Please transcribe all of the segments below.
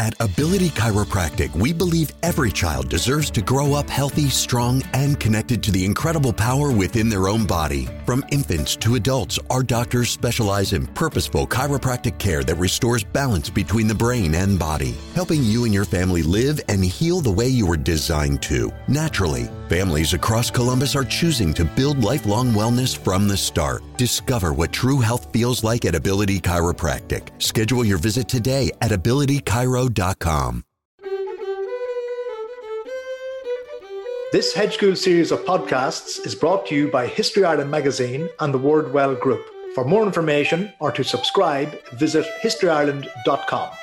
At Ability Chiropractic, we believe every child deserves to grow up healthy, strong, and connected to the incredible power within their own body. From infants to adults, our doctors specialize in purposeful chiropractic care that restores balance between the brain and body, helping you and your family live and heal the way you were designed to, naturally. Families across Columbus are choosing to build lifelong wellness from the start. Discover what true health feels like at Ability Chiropractic. Schedule your visit today at abilitychiro.com. This Hedge School series of podcasts is brought to you by History Ireland magazine and the Wordwell Group. For more information or to subscribe, visit historyireland.com.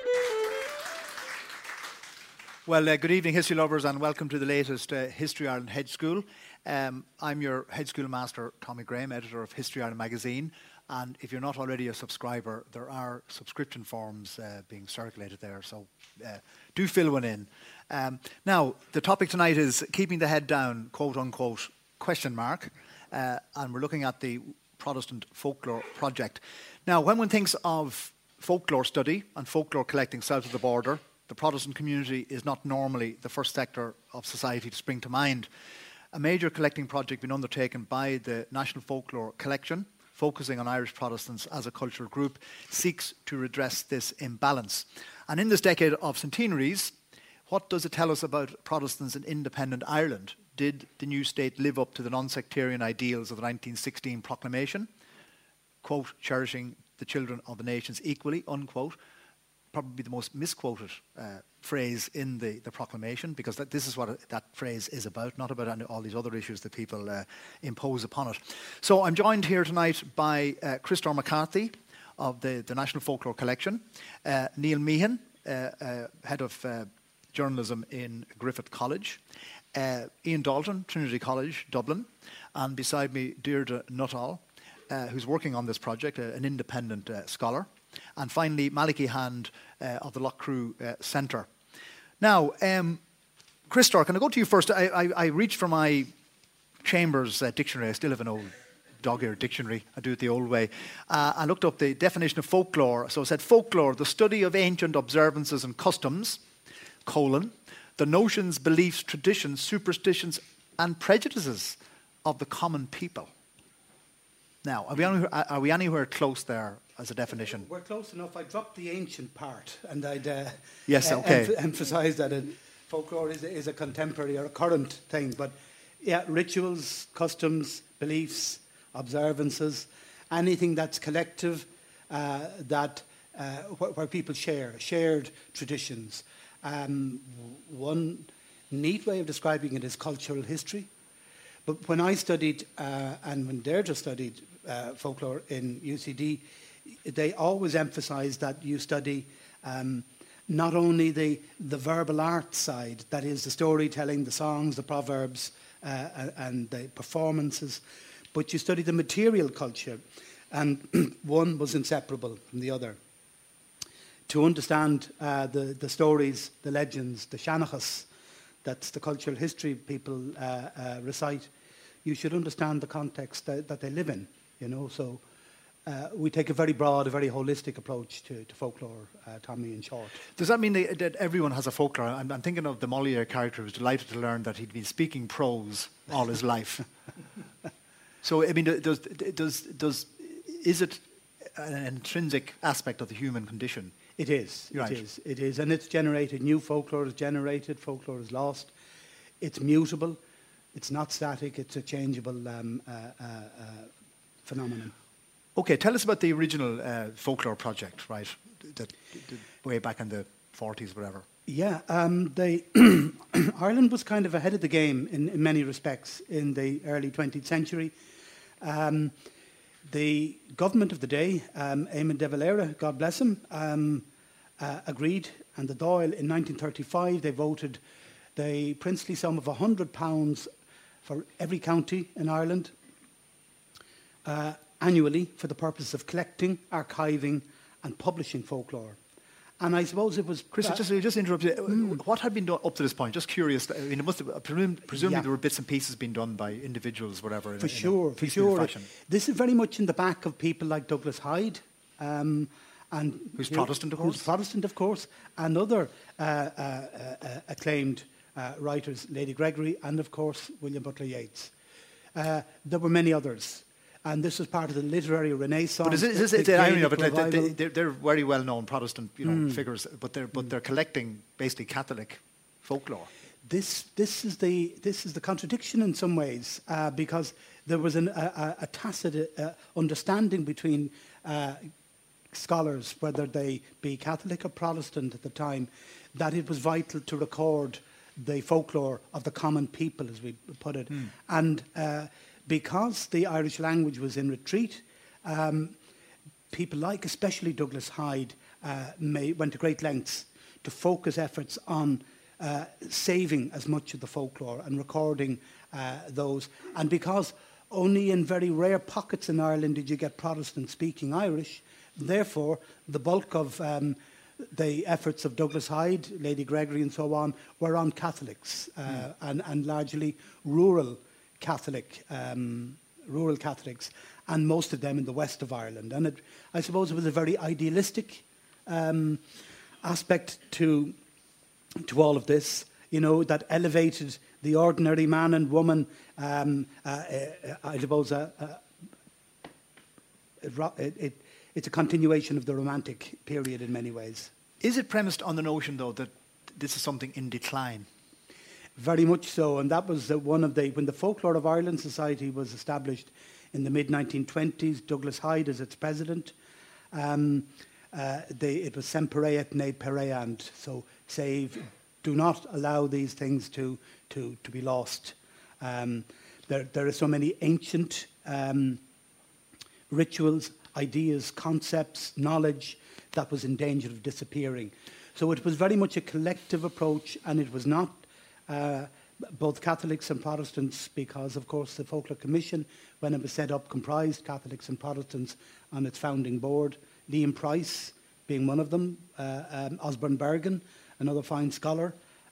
Well, good evening, history lovers, and welcome to the latest History Ireland Hedge School. I'm your Hedge School Master, Tommy Graham, editor of History Ireland magazine. And if you're not already a subscriber, there are subscription forms being circulated there, so do fill one in. Now, the topic tonight is keeping the head down, quote unquote, question mark, and we're looking at the Protestant Folklore Project. Now, when one thinks of folklore study and folklore collecting south of the border, the Protestant community is not normally the first sector of society to spring to mind. A major collecting project being undertaken by the National Folklore Collection, focusing on Irish Protestants as a cultural group, seeks to redress this imbalance. And in this decade of centenaries, what does it tell us about Protestants in independent Ireland? Did the new state live up to the non-sectarian ideals of the 1916 proclamation? Quote, cherishing the children of the nations equally, unquote. Probably the most misquoted phrase in the proclamation, because this is what that phrase is about, not about all these other issues that people impose upon it. So I'm joined here tonight by Christopher McCarthy of the National Folklore Collection, Neil Meehan, head of journalism in Griffith College, Ian Dalton, Trinity College, Dublin, and beside me, Deirdre Nuttall, who's working on this project, an independent scholar. And finally, Malachy Hand of the Loughcrew Centre. Now, Christopher, can I go to you first? I reached for my Chambers dictionary. I still have an old dog-eared dictionary. I do it the old way. I looked up the definition of folklore. So it said, folklore, the study of ancient observances and customs, the notions, beliefs, traditions, superstitions, and prejudices of the common people. Now, are we anywhere close there as a definition? We're close enough. I dropped the ancient part, and I'd emphasise that folklore is a contemporary or a current thing. But yeah, rituals, customs, beliefs, observances, anything that's collective, where people shared traditions. One neat way of describing it is cultural history. But when I studied, and when Deirdre studied folklore in UCD, they always emphasise that you study not only the verbal art side, that is the storytelling, the songs, the proverbs, and the performances, but you study the material culture, and one was inseparable from the other. To understand the stories, the legends, the Shanachas, that's the cultural history people recite, you should understand the context that they live in, you know. So we take a very broad, a very holistic approach to folklore, Tommy, in short. Does that mean that everyone has a folklore? I'm thinking of the Moliere character who was delighted to learn that he'd been speaking prose all his life. So, I mean, is it an intrinsic aspect of the human condition? It is. Right. It is. And it's generated. New folklore is generated. Folklore is lost. It's mutable. It's not static. It's a changeable phenomenon. Okay, tell us about the original folklore project, right? That way back in the 40s, whatever. Yeah, Ireland was kind of ahead of the game in many respects in the early 20th century. The government of the day, Eamon de Valera, God bless him, agreed, and the Dáil in 1935 they voted the princely sum of £100 for every county in Ireland annually for the purpose of collecting, archiving and publishing folklore. And I suppose it was... Chris, just interrupt you. What had been done up to this point? Just curious. I mean, it must have, presumably there were bits and pieces being done by individuals, whatever. For sure. This is very much in the back of people like Douglas Hyde, And who's Protestant, of course. Who's Protestant, of course, and other acclaimed writers, Lady Gregory and, of course, William Butler Yeats. There were many others. And this was part of the literary renaissance. But is the irony of it? They're very well-known Protestant, figures, but they're collecting basically Catholic folklore. This is the contradiction in some ways, because there was a tacit understanding between scholars, whether they be Catholic or Protestant at the time, that it was vital to record the folklore of the common people, as we put it, and. Because the Irish language was in retreat, people like especially Douglas Hyde went to great lengths to focus efforts on saving as much of the folklore and recording those. And because only in very rare pockets in Ireland did you get Protestant speaking Irish, therefore the bulk of the efforts of Douglas Hyde, Lady Gregory and so on were on Catholics and largely rural Catholics, and most of them in the west of Ireland. And I suppose it was a very idealistic aspect to all of this, that elevated the ordinary man and woman. I suppose it's a continuation of the Romantic period in many ways. Is it premised on the notion, though, that this is something in decline? Very much so, and that was when the Folklore of Ireland Society was established in the mid-1920s, Douglas Hyde as its president. It was Semper et ne pereant, so save, do not allow these things to be lost. There are so many ancient rituals, ideas, concepts, knowledge that was in danger of disappearing. So it was very much a collective approach, and it was not both Catholics and Protestants, because, of course, the Folklore Commission, when it was set up, comprised Catholics and Protestants on its founding board. Liam Price being one of them, Osborne Bergen, another fine scholar.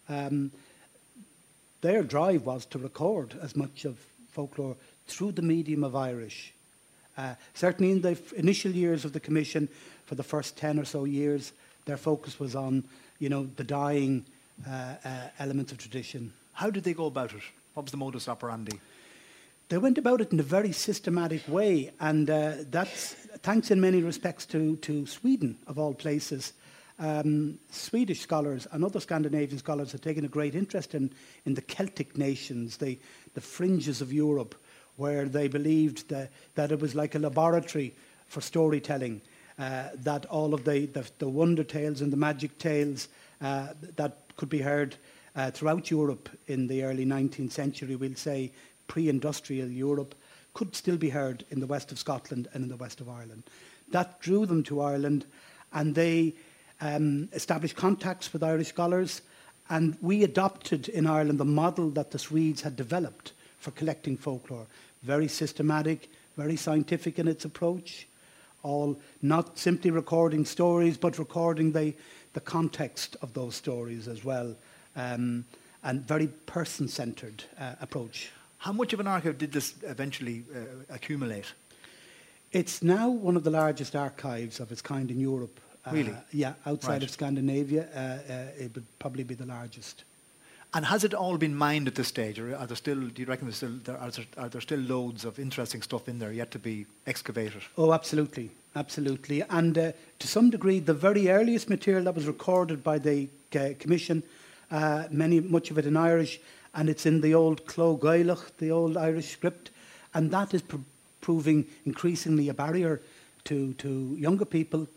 Their drive was to record as much of folklore through the medium of Irish. Certainly in the initial years of the Commission, for the first 10 or so years, their focus was on, the dying elements of tradition. How did they go about it? What was the modus operandi? They went about it in a very systematic way, and that's thanks in many respects to Sweden, of all places. Swedish scholars and other Scandinavian scholars had taken a great interest in the Celtic nations, the fringes of Europe, where they believed that it was like a laboratory for storytelling, that all of the wonder tales and the magic tales that could be heard throughout Europe in the early 19th century, we'll say pre-industrial Europe, could still be heard in the west of Scotland and in the west of Ireland. That drew them to Ireland, and they established contacts with Irish scholars, and we adopted in Ireland the model that the Swedes had developed for collecting folklore. Very systematic, very scientific in its approach, all not simply recording stories, but recording the context of those stories as well, and very person-centred approach. How much of an archive did this eventually accumulate? It's now one of the largest archives of its kind in Europe. Really? Yeah, outside of Scandinavia, it would probably be the largest. And has it all been mined at this stage, or are there still? Do you reckon are there still loads of interesting stuff in there yet to be excavated? Oh, absolutely, absolutely. And to some degree, the very earliest material that was recorded by the Commission, much of it in Irish, and it's in the old Clo Gaelach, the old Irish script, and that is proving increasingly a barrier to younger people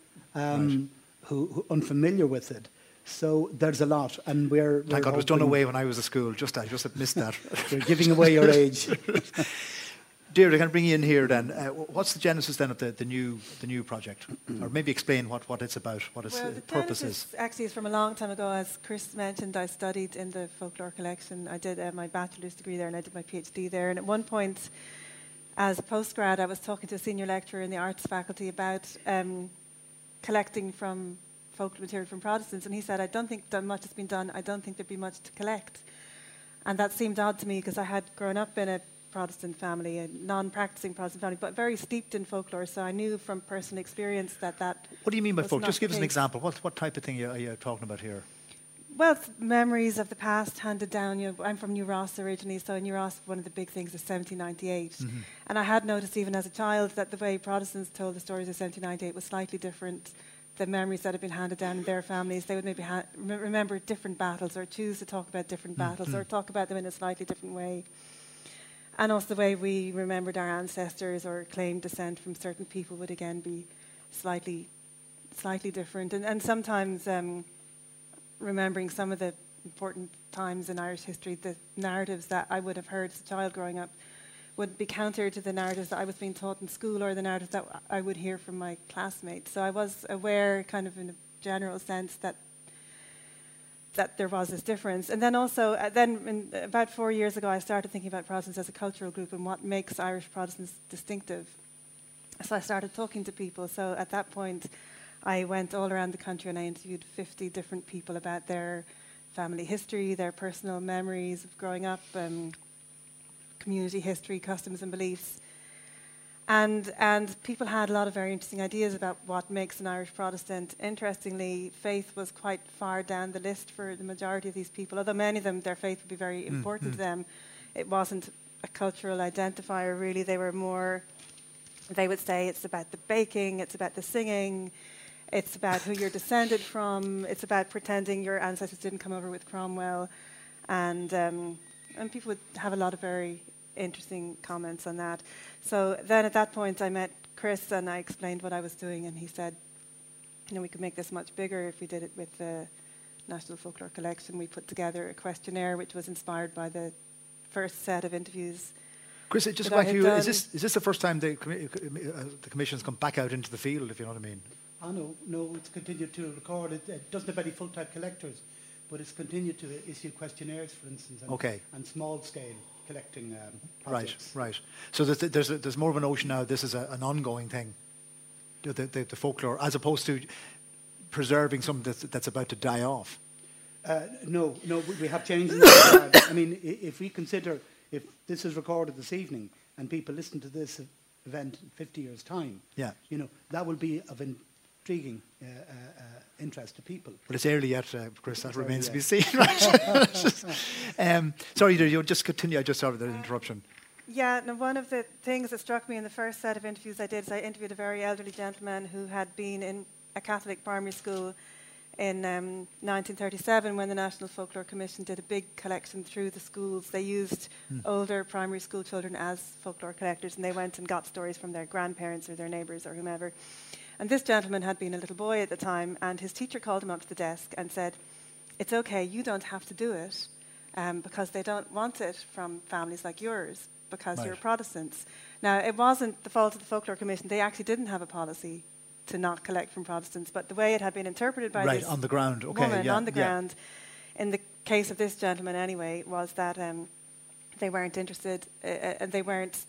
who are unfamiliar with it. So there's a lot, and we're thank God it was done away when I was at school. I just missed that. You're giving away your age. Deirdre, can I bring you in here then? What's the genesis then of the new project, or maybe explain what it's about, what its purpose is? Actually, is from a long time ago. As Chris mentioned, I studied in the folklore collection. I did my bachelor's degree there, and I did my PhD there. And at one point, as a postgrad, I was talking to a senior lecturer in the arts faculty about collecting from folklore material from Protestants, and he said, I don't think that much has been done. I don't think there'd be much to collect. And that seemed odd to me, because I had grown up in a Protestant family, a non-practicing Protestant family, but very steeped in folklore. So I knew from personal experience that What do you mean by was folk? not Just the give us an case. example. What type of thing are you talking about here? Well, it's memories of the past handed down. You know, I'm from New Ross originally, so in New Ross, one of the big things is 1798. And I had noticed even as a child that the way Protestants told the stories of 1798 was slightly different. The memories that had been handed down in their families, they would maybe remember different battles or choose to talk about different battles or talk about them in a slightly different way. And also the way we remembered our ancestors or claimed descent from certain people would again be slightly different. And sometimes remembering some of the important times in Irish history, the narratives that I would have heard as a child growing up would be counter to the narratives that I was being taught in school or the narratives that I would hear from my classmates. So I was aware, kind of in a general sense, that there was this difference. And then also, about 4 years ago, I started thinking about Protestants as a cultural group and what makes Irish Protestants distinctive. So I started talking to people. So at that point, I went all around the country and I interviewed 50 different people about their family history, their personal memories of growing up, community history, customs and beliefs. And people had a lot of very interesting ideas about what makes an Irish Protestant. Interestingly, faith was quite far down the list for the majority of these people, although many of them, their faith would be very important to them. It wasn't a cultural identifier, really. They were more, they would say it's about the baking, it's about the singing, it's about who you're descended from, it's about pretending your ancestors didn't come over with Cromwell. And people would have a lot of very interesting comments on that. So then at that point I met Chris and I explained what I was doing, and he said, you know, we could make this much bigger if we did it with the National Folklore Collection. We put together a questionnaire which was inspired by the first set of interviews. Chris, just back to you, is this the first time the Commission's come back out into the field, if you know what I mean? Oh, no, it's continued to record. It doesn't have any full-time collectors, but it's continued to issue questionnaires, for instance, and small-scale collecting projects. Right. So there's more of a notion now this is an ongoing thing, the folklore, as opposed to preserving something that's about to die off. No, we have changed in that regard. I mean, if we consider, if this is recorded this evening and people listen to this event in 50 years' time, you know, that will be of intriguing interest to people. But it's early yet, Chris, that remains to be seen. Right? Sorry, you just continue. I just started that interruption. Yeah, no, one of the things that struck me in the first set of interviews I did is I interviewed a very elderly gentleman who had been in a Catholic primary school in 1937 when the National Folklore Commission did a big collection through the schools. They used older primary school children as folklore collectors, and they went and got stories from their grandparents or their neighbours or whomever. And this gentleman had been a little boy at the time, and his teacher called him up to the desk and said, "It's okay, you don't have to do it, because they don't want it from families like yours, because you're Protestants." Now, it wasn't the fault of the Folklore Commission. They actually didn't have a policy to not collect from Protestants, but the way it had been interpreted by this on the ground, woman on the ground, in the case of this gentleman anyway, was that they weren't interested, and they weren't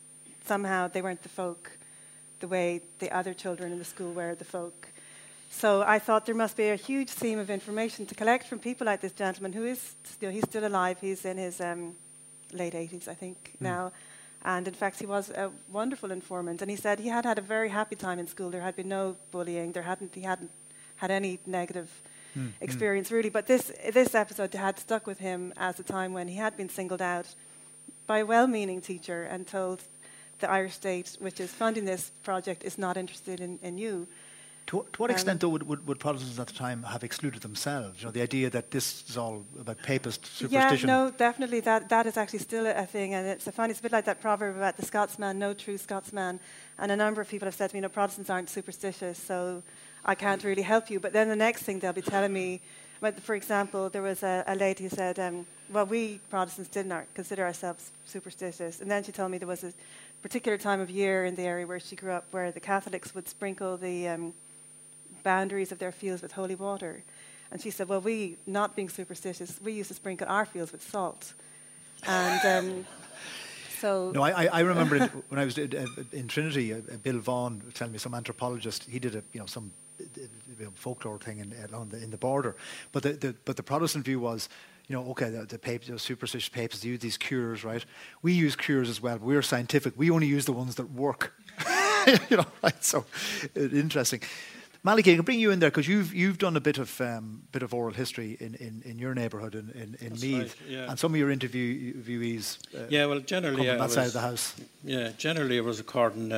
the folk the way the other children in the school were the folk. So I thought there must be a huge seam of information to collect from people like this gentleman who is, he's still alive. He's in his late 80s, I think, now. And in fact, he was a wonderful informant. And he said he had had a very happy time in school. There had been no bullying. He hadn't had any negative experience, really. But this episode had stuck with him as a time when he had been singled out by a well-meaning teacher and told the Irish state, which is funding this project, is not interested in you. To what extent, though, would Protestants at the time have excluded themselves? You know, the idea that this is all about papist superstition. Yeah, no, definitely. That is actually still a thing, and it's a bit like that proverb about the Scotsman, no true Scotsman. And a number of people have said to me, Protestants aren't superstitious, so I can't really help you. But then the next thing they'll be telling me, for example, there was a lady who said, well, we Protestants didn't consider ourselves superstitious. And then she told me there was a particular time of year in the area where she grew up where the Catholics would sprinkle the boundaries of their fields with holy water. And she said, well, we, not being superstitious, we used to sprinkle our fields with salt. And so... No, I remember it when I was in Trinity, Bill Vaughan telling me, some anthropologist, he did some folklore thing in the border. But the Protestant view was, okay, the superstitious papists use these cures, right? We use cures as well. But we're scientific. We only use the ones that work. Right? So interesting. Malachy, I can bring you in there because you've done a bit of oral history in your neighbourhood in Meath, right, yeah. And some of your interviewees. Well, generally, come from that side of the house. Yeah, generally it was according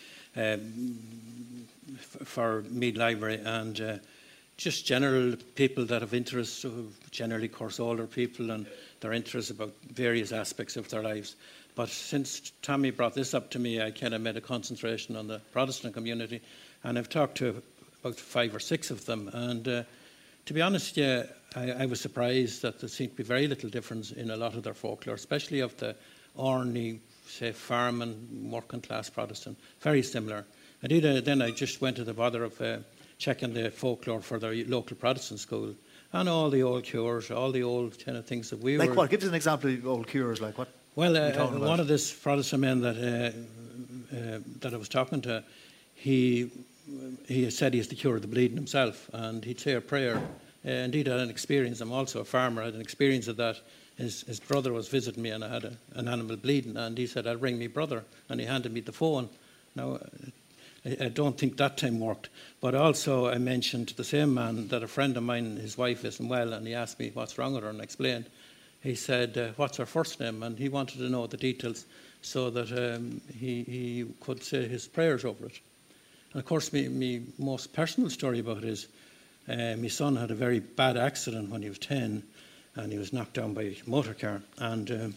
for Meath Library and just general people that have interests, generally, of course, older people and their interests about various aspects of their lives. But since Tommy brought this up to me, I kind of made a concentration on the Protestant community, and I've talked to about 5 or 6 of them. And to be honest, I was surprised that there seemed to be very little difference in a lot of their folklore, especially of the Orkney, say, farming, working class Protestant. Very similar. Indeed, then I just went to the bother of checking the folklore for their local Protestant school, and all the old cures, all the old kind of things that we were... Like what? Give us an example of old cures, like what? Well, one of these Protestant men that I was talking to, he said he has the cure of the bleeding himself, and he'd say a prayer. Indeed, I had an experience. I'm also a farmer. I had an experience of that. His brother was visiting me, and I had an animal bleeding, and he said, "I'll ring me brother," and he handed me the phone. Now, I don't think that time worked, but also I mentioned to the same man that a friend of mine, his wife isn't well, and he asked me what's wrong with her, and I explained. He said, "What's her first name?" And he wanted to know the details so that he could say his prayers over it. And of course, my most personal story about it is my son had a very bad accident when he was 10, and he was knocked down by a motor car. And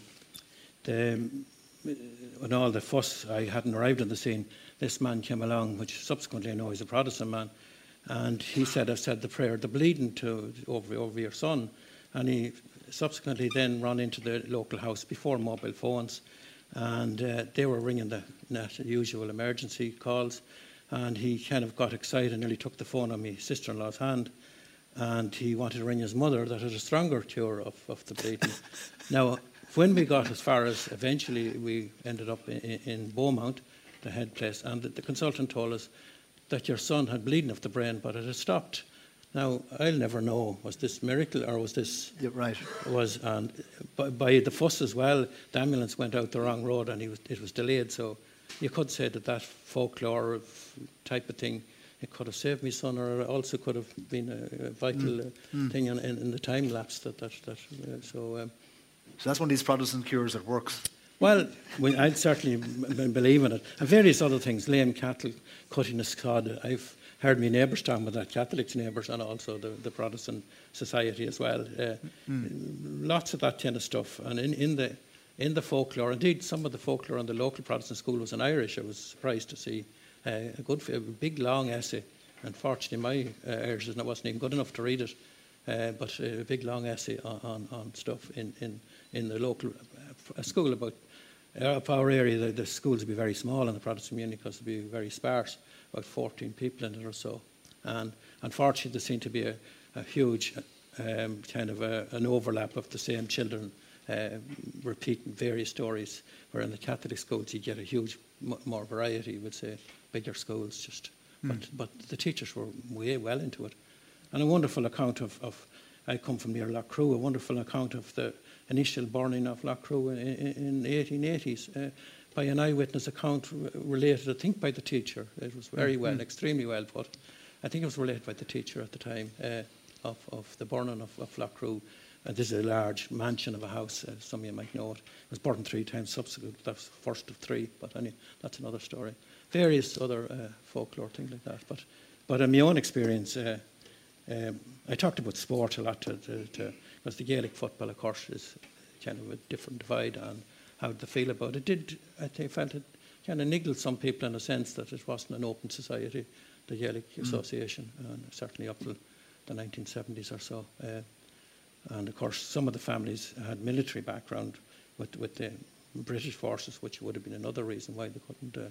when all the fuss, I hadn't arrived on the scene, this man came along, which subsequently I know he's a Protestant man, and he said, "I've said the prayer, the bleeding over your son." And he subsequently then ran into the local house before mobile phones, and they were ringing the usual emergency calls, and he kind of got excited and nearly took the phone on my sister-in-law's hand, and he wanted to ring his mother that had a stronger cure of the bleeding. Now, when we got as far as eventually we ended up in Beaumont, the head place, and the consultant told us that your son had bleeding of the brain, but it had stopped. Now, I'll never know, was this miracle or was this... Yeah, right. And by the fuss as well, the ambulance went out the wrong road and it was delayed. So you could say that folklore type of thing, it could have saved my son, or it also could have been a vital thing in the time lapse. So that's one of these Protestant cures that works. Well, I'd certainly believe in it. And various other things, lame cattle, cutting a scod. I've heard my neighbours talking about that, Catholic neighbours, and also the Protestant society as well. Lots of that kind of stuff. And in the folklore, indeed, some of the folklore in the local Protestant school was in Irish. I was surprised to see a big, long essay. Unfortunately, my Irish wasn't even good enough to read it, but a big, long essay on stuff in the local school about our area. The schools would be very small in the Protestant community because it would be very sparse, about 14 people in it or so. And unfortunately, there seemed to be a huge kind of an overlap of the same children repeating various stories, where in the Catholic schools you get a huge more variety, you would say, bigger schools just. But the teachers were way well into it. And a wonderful account of I come from near Loughcrew, a wonderful account of the initial burning of Loughcrew in the 1880s by an eyewitness account related, I think, by the teacher. It was very well, extremely well put. I think it was related by the teacher at the time of the burning of Loughcrew. This is a large mansion of a house, some of you might know it. It was burned 3 times subsequent, that was the first of 3, but anyway, that's another story. Various other folklore, things like that. But in my own experience, I talked about sport a lot, because the Gaelic football, of course, is kind of a different divide on how they feel about it. I felt it kind of niggled some people in a sense that it wasn't an open society, the Gaelic Association, and certainly up to the 1970s or so. And of course, some of the families had military background with the British forces, which would have been another reason why they couldn't.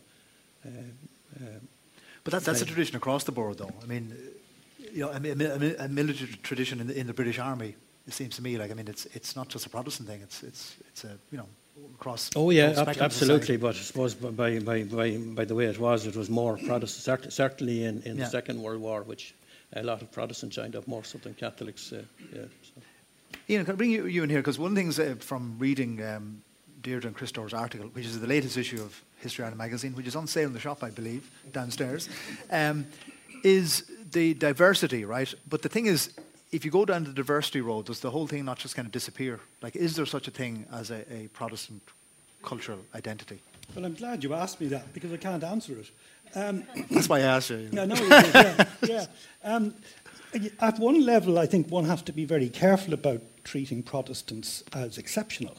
But that's a tradition across the board, though. I mean, a military tradition in the British Army. It seems to me like, I mean, it's not just a Protestant thing. It's a across. Oh yeah, both spectrums of absolutely. society. But I suppose by the way it was more Protestant. Certainly in the Second World War, which a lot of Protestants joined up more so than Catholics. So. Ian, can I bring you in here? Because one of the things from reading Deirdre and Christoph's article, which is the latest issue of History Ireland magazine, which is on sale in the shop, I believe, downstairs, is the diversity, right? But the thing is, if you go down the diversity road, does the whole thing not just kind of disappear? Like, is there such a thing as a Protestant cultural identity? Well, I'm glad you asked me that, because I can't answer it. That's why I asked you. Yeah, no, yeah. At one level, I think one has to be very careful about treating Protestants as exceptional.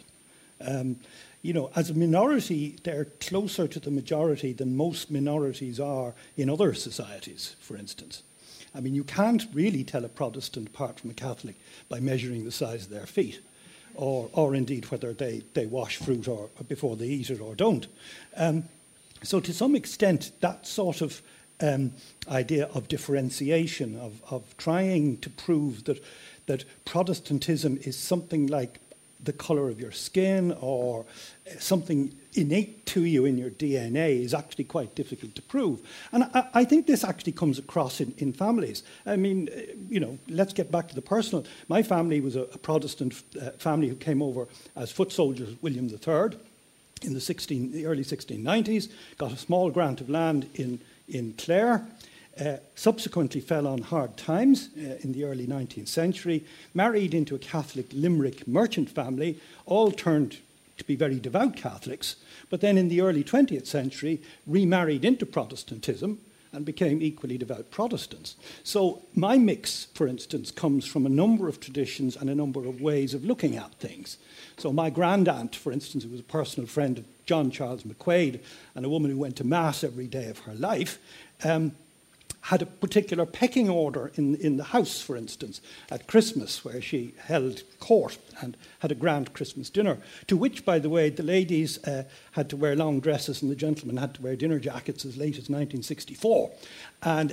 As a minority, they're closer to the majority than most minorities are in other societies, for instance. I mean, you can't really tell a Protestant apart from a Catholic by measuring the size of their feet, or indeed whether they wash fruit or before they eat it or don't. So to some extent, that sort of idea of differentiation, of trying to prove that Protestantism is something like the colour of your skin or something innate to you in your DNA is actually quite difficult to prove. And I think this actually comes across in families. I mean, let's get back to the personal. My family was a Protestant family who came over as foot soldiers with William III in the early 1690s, got a small grant of land in Clare, subsequently fell on hard times in the early 19th century, married into a Catholic Limerick merchant family, all turned to be very devout Catholics, but then in the early 20th century remarried into Protestantism and became equally devout Protestants. So my mix, for instance, comes from a number of traditions and a number of ways of looking at things. So my grandaunt, for instance, who was a personal friend of John Charles McQuaid and a woman who went to Mass every day of her life, had a particular pecking order in the house, for instance, at Christmas, where she held court and had a grand Christmas dinner, to which, by the way, the ladies had to wear long dresses and the gentlemen had to wear dinner jackets as late as 1964. And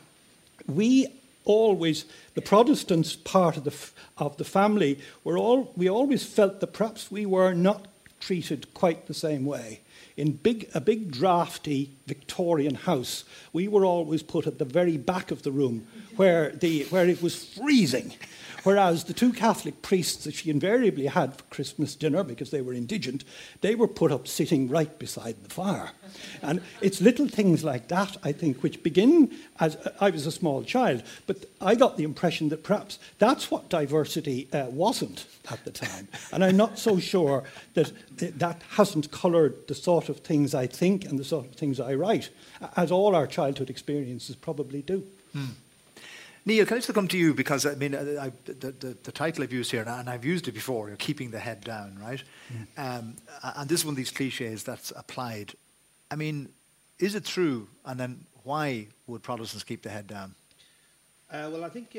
we always, the Protestants part of the family, we always felt that perhaps we were not treated quite the same way. In a big drafty Victorian house, we were always put at the very back of the room where it was freezing. Whereas the two Catholic priests that she invariably had for Christmas dinner, because they were indigent, they were put up sitting right beside the fire. And it's little things like that, I think, which begin as I was a small child, but I got the impression that perhaps that's what diversity wasn't at the time. And I'm not so sure that that hasn't coloured the sort of things I think and the sort of things I write, as all our childhood experiences probably do. Mm. Neil, can I just come to you, because I mean the title I've used here, and I've used it before, you're keeping the head down, right? And this is one of these cliches that's applied. I mean, is it true? And then why would Protestants keep the head down? Well, I think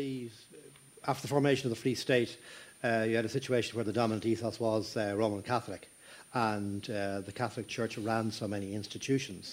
after the formation of the Free State, you had a situation where the dominant ethos was Roman Catholic, and the Catholic Church ran so many institutions.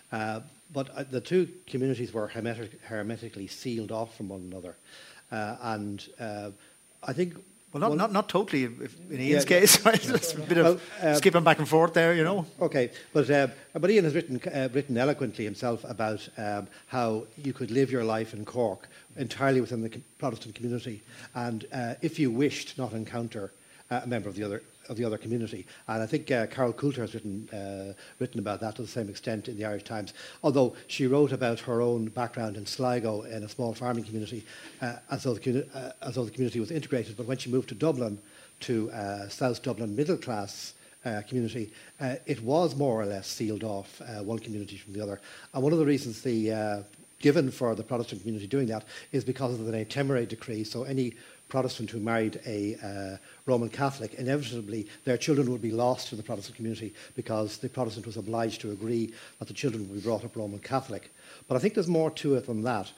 But the two communities were hermetically sealed off from one another. And I think... Well, not totally in Ian's case, right? There's a bit of skipping back and forth there, you know. Okay, but Ian has written eloquently himself about how you could live your life in Cork entirely within the Protestant community, and if you wished, not encounter a member of the other community. And I think Carol Coulter has written about that to the same extent in the Irish Times, although she wrote about her own background in Sligo in a small farming community, as though the community was integrated. But when she moved to Dublin, to South Dublin middle class community, it was more or less sealed off, one community from the other. And one of the reasons given for the Protestant community doing that is because of the Ne Temere decree. So any Protestant who married a Roman Catholic, inevitably their children would be lost to the Protestant community, because the Protestant was obliged to agree that the children would be brought up Roman Catholic. But I think there's more to it than that.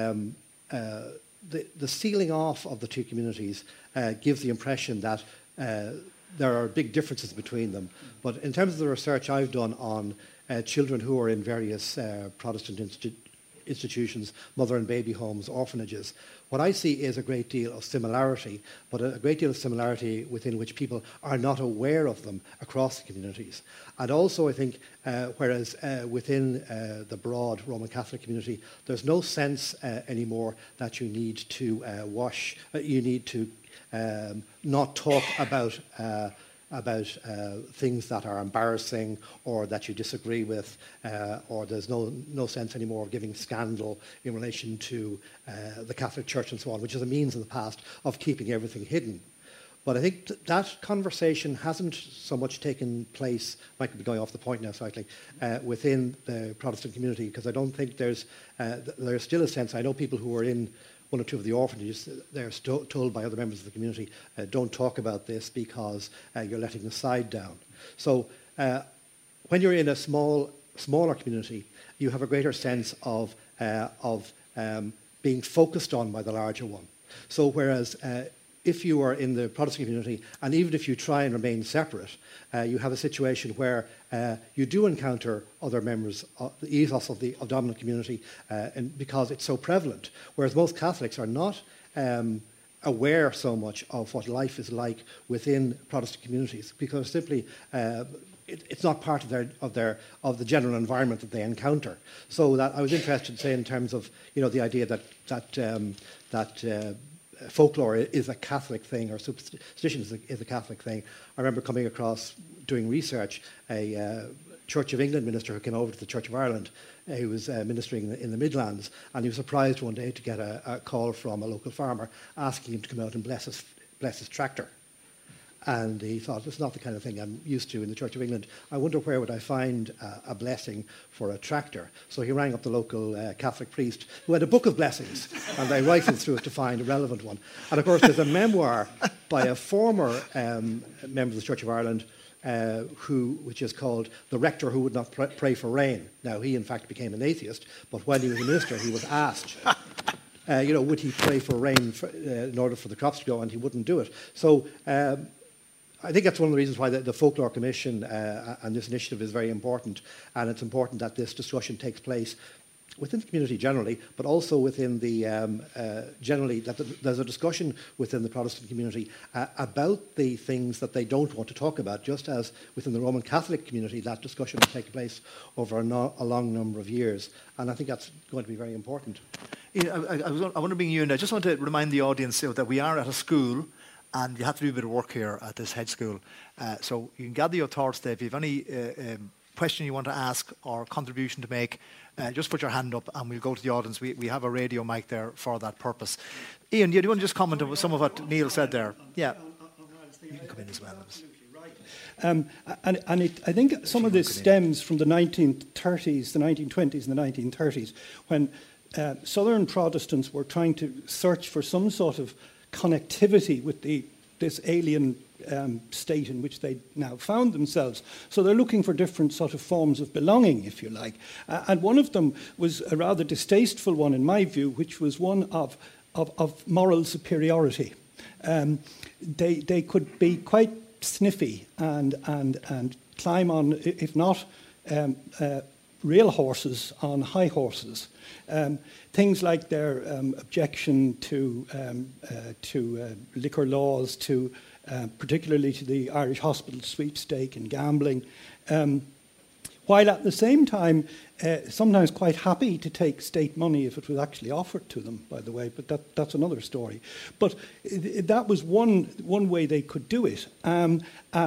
The sealing off of the two communities gives the impression that there are big differences between them. But in terms of the research I've done on children who are in various Protestant institutions, mother and baby homes, orphanages. What I see is a great deal of similarity, but a great deal of similarity within which people are not aware of them across the communities. And also, I think, whereas within the broad Roman Catholic community, there's no sense anymore that you need to not talk about things that are embarrassing or that you disagree with, or there's no sense anymore of giving scandal in relation to the Catholic Church and so on, which is a means in the past of keeping everything hidden. But I think that conversation hasn't so much taken place, might be going off the point now slightly, within the Protestant community, because I don't think there's still a sense. I know people who are in one or two of the orphanages, they're told by other members of the community, don't talk about this because you're letting the side down. So when you're in a smaller community, you have a greater sense of being focused on by the larger one. So whereas if you are in the Protestant community, and even if you try and remain separate, you have a situation where you do encounter other members of the ethos of the dominant community, and because it's so prevalent. Whereas most Catholics are not aware so much of what life is like within Protestant communities, because simply it's not part of the general environment that they encounter. So that I was interested, say, in terms of the idea that folklore is a Catholic thing, or superstition is a Catholic thing. I remember coming across, doing research, a Church of England minister who came over to the Church of Ireland. He was ministering in the Midlands, and he was surprised one day to get a call from a local farmer asking him to come out and bless his tractor. And he thought, it's not the kind of thing I'm used to in the Church of England. I wonder where would I find a blessing for a tractor. So he rang up the local Catholic priest who had a book of blessings, and they rifled through it to find a relevant one. And of course, there's a memoir by a former member of the Church of Ireland which is called The Rector Who Would Not Pray for Rain. Now, he in fact became an atheist, but when he was a minister, he was asked, would he pray for rain in order for the crops to go, and he wouldn't do it. So I think that's one of the reasons why the Folklore Commission and this initiative is very important, and it's important that this discussion takes place within the community generally, but also within the generally that there's a discussion within the Protestant community about the things that they don't want to talk about, just as within the Roman Catholic community that discussion will take place over a long number of years, and I think that's going to be very important. I want to bring you in. I just want to remind the audience that we are at a school, and you have to do a bit of work here at this head school. So you can gather your thoughts there. If you have any question you want to ask or contribution to make, just put your hand up and we'll go to the audience. We have a radio mic there for that purpose. Ian, do you want to just comment on some of what Neil said there? Yeah. You can come in as well. I think some of this stems from the 1930s, the 1920s and the 1930s, when Southern Protestants were trying to search for some sort of connectivity with this alien state in which they now found themselves. So they're looking for different sort of forms of belonging, if you like. And one of them was a rather distasteful one, in my view, which was one of moral superiority. They could be quite sniffy and climb on, if not real horses, on high horses. Things like their objection to liquor laws, particularly to the Irish hospital sweepstake and gambling, while at the same time sometimes quite happy to take state money if it was actually offered to them, by the way, but that's another story. But that was one way they could do it. And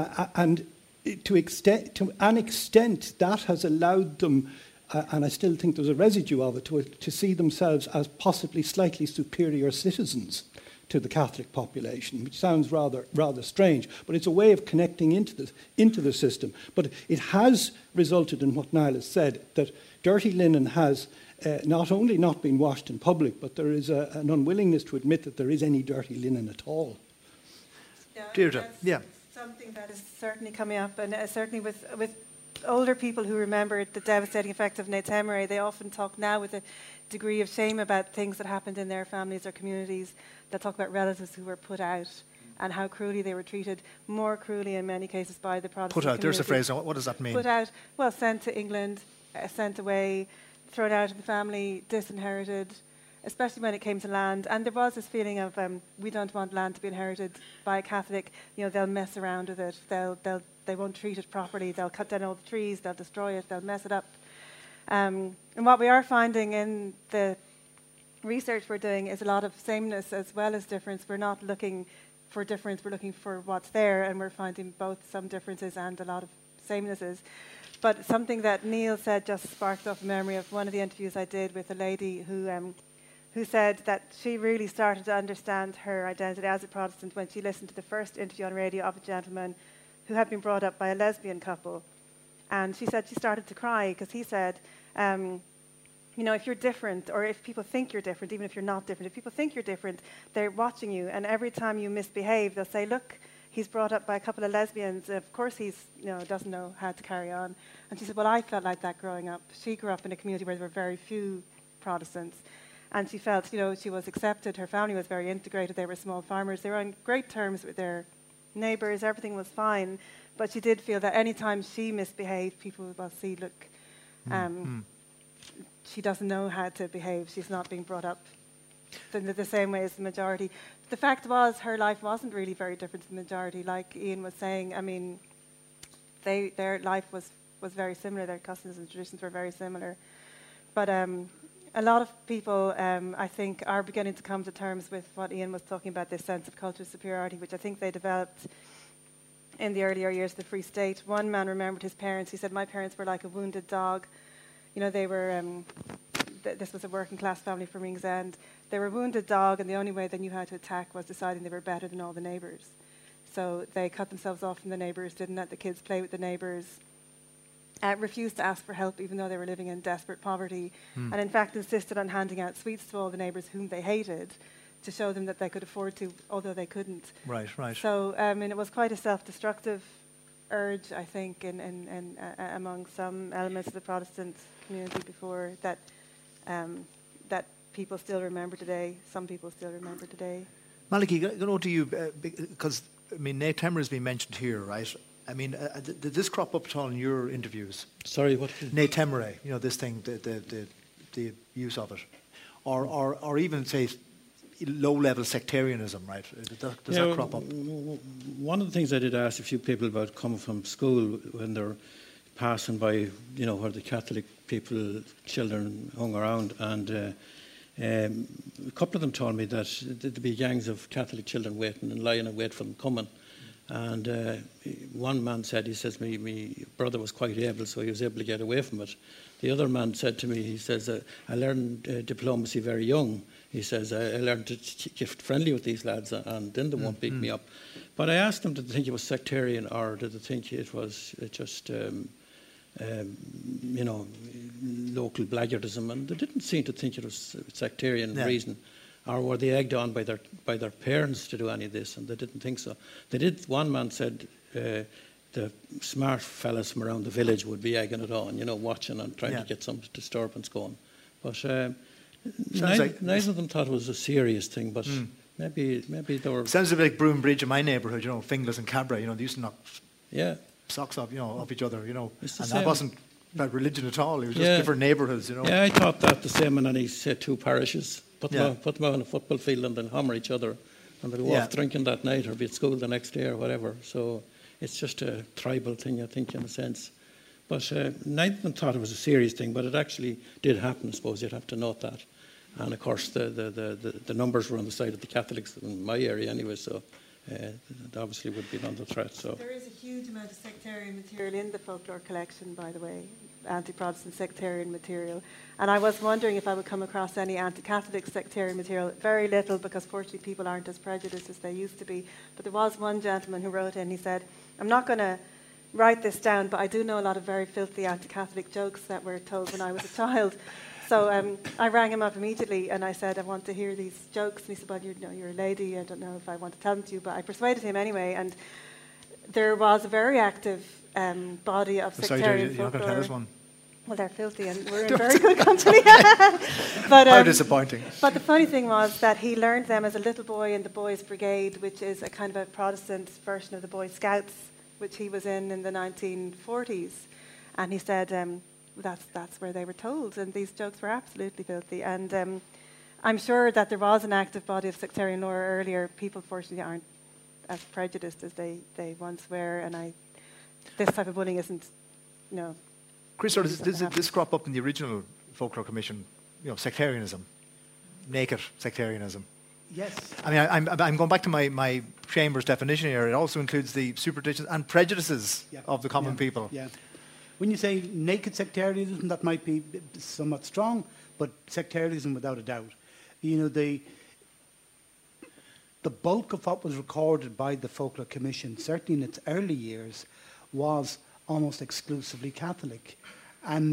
to an extent, that has allowed them, and I still think there's a residue of it, to see themselves as possibly slightly superior citizens to the Catholic population, which sounds rather strange, but it's a way of connecting into the system. But it has resulted in what Niall has said, that dirty linen has not only not been washed in public, but there is an unwillingness to admit that there is any dirty linen at all. Deirdre, yeah. Something that is certainly coming up, and certainly with older people who remember the devastating effects of Nate's Hemorrhage, they often talk now with a degree of shame about things that happened in their families or communities. They talk about relatives who were put out and how cruelly they were treated, more cruelly in many cases by the Protestant community. Put out, there's a phrase, what does that mean? Put out, well, sent to England, sent away. thrown out of the family, disinherited, especially when it came to land. And there was this feeling of we don't want land to be inherited by a Catholic. You know, they'll mess around with it. They won't treat it properly. They'll cut down all the trees. They'll destroy it. They'll mess it up. And what we are finding in the research we're doing is a lot of sameness as well as difference. We're not looking for difference. We're looking for what's there, and we're finding both some differences and a lot of samenesses. But something that Neil said just sparked off a memory of one of the interviews I did with a lady who said that she really started to understand her identity as a Protestant when she listened to the first interview on radio of a gentleman who had been brought up by a lesbian couple. And she said she started to cry because he said, you know, if you're different, or if people think you're different, even if you're not different, if people think you're different, they're watching you. And every time you misbehave, they'll say, look, he's brought up by a couple of lesbians. Of course he's, you know, doesn't know how to carry on. And she said, well, I felt like that growing up. She grew up in a community where there were very few Protestants. And she felt, you know, she was accepted. Her family was very integrated. They were small farmers. They were on great terms with their neighbours. Everything was fine. But she did feel that any time she misbehaved, people would, well, see, look, she doesn't know how to behave. She's not being brought up the same way as the majority. The fact was, her life wasn't really very different from the majority. Like Ian was saying, I mean, their life was very similar. Their customs and traditions were very similar. But a lot of people, I think, are beginning to come to terms with what Ian was talking about, this sense of cultural superiority, which I think they developed in the earlier years of the Free State. One man remembered his parents. He said, my parents were like a wounded dog. You know, they were, this was a working class family from Ringsend. They were a wounded dog, and the only way they knew how to attack was deciding they were better than all the neighbours. So they cut themselves off from the neighbours, didn't let the kids play with the neighbours, refused to ask for help even though they were living in desperate poverty, and in fact insisted on handing out sweets to all the neighbours whom they hated to show them that they could afford to, although they couldn't. Right. So, I mean, it was quite a self-destructive urge, I think, among some elements of the Protestant community before that that people still remember today. Some people still remember today. Malachy, you know, to you, because I mean, Nate Temmer has been mentioned here, right? I mean, did this crop up at all in your interviews? Sorry, what? Nate Temmer, you know, this thing, the use of it, or even say low-level sectarianism, right? Does that crop up? One of the things I did ask a few people about coming from school when they're passing by, you know, where the Catholic people, children hung around, and a couple of them told me that there'd be gangs of Catholic children waiting and lying in wait for them coming. And one man said, he says, my brother was quite able, so he was able to get away from it. The other man said to me, he says, I learned diplomacy very young. He says, I learned to get friendly with these lads, and then they won't beat me up. But I asked them, did they think it was sectarian, or did they think it was just, you know, local blackguardism? And they didn't seem to think it was sectarian reason. Or were they egged on by their parents to do any of this? And they didn't think so. They did. One man said the smart fellas from around the village would be egging it on, you know, watching and trying to get some disturbance going. But neither of them thought it was a serious thing. But maybe they were. Sounds a bit like Broome Bridge in my neighbourhood. You know, Finglas and Cabra. You know, they used to knock socks off, you know, off each other. You know, and that wasn't about religion at all. It was just different neighbourhoods. You know. Yeah, I thought that the same in any two parishes. Put them out on a football field and then hammer each other, and they'll go off drinking that night or be at school the next day or whatever. So it's just a tribal thing, I think, in a sense. But neither of them thought it was a serious thing, but it actually did happen, I suppose. You'd have to note that. And, of course, the numbers were on the side of the Catholics in my area anyway, so it obviously would be under threat. So there is a huge amount of sectarian material in the folklore collection, by the way, anti-Protestant sectarian material. And I was wondering if I would come across any anti-Catholic sectarian material. Very little, because fortunately people aren't as prejudiced as they used to be. But there was one gentleman who wrote in, he said, I'm not going to write this down, but I do know a lot of very filthy anti-Catholic jokes that were told when I was a child. So I rang him up immediately and I said, I want to hear these jokes. And he said, well, you're a lady, I don't know if I want to tell them to you. But I persuaded him anyway. And there was a very active body of sectarian folklore. You're not going to tell us one. Well, they're filthy and we're in very good company. But, how disappointing. But the funny thing was that he learned them as a little boy in the Boys' Brigade, which is a kind of a Protestant version of the Boy Scouts, which he was in the 1940s. And he said, that's where they were told, and these jokes were absolutely filthy. And I'm sure that there was an active body of sectarian law earlier. People, fortunately, aren't as prejudiced as they once were, and this type of bullying isn't, Chris, does this crop up in the original Folklore Commission? Sectarianism, naked sectarianism. Yes. I mean, I'm going back to my Chambers definition here. It also includes the superstitions and prejudices of the common people. Yeah. When you say naked sectarianism, that might be somewhat strong, but sectarianism without a doubt. The bulk of what was recorded by the Folklore Commission, certainly in its early years, was almost exclusively Catholic. And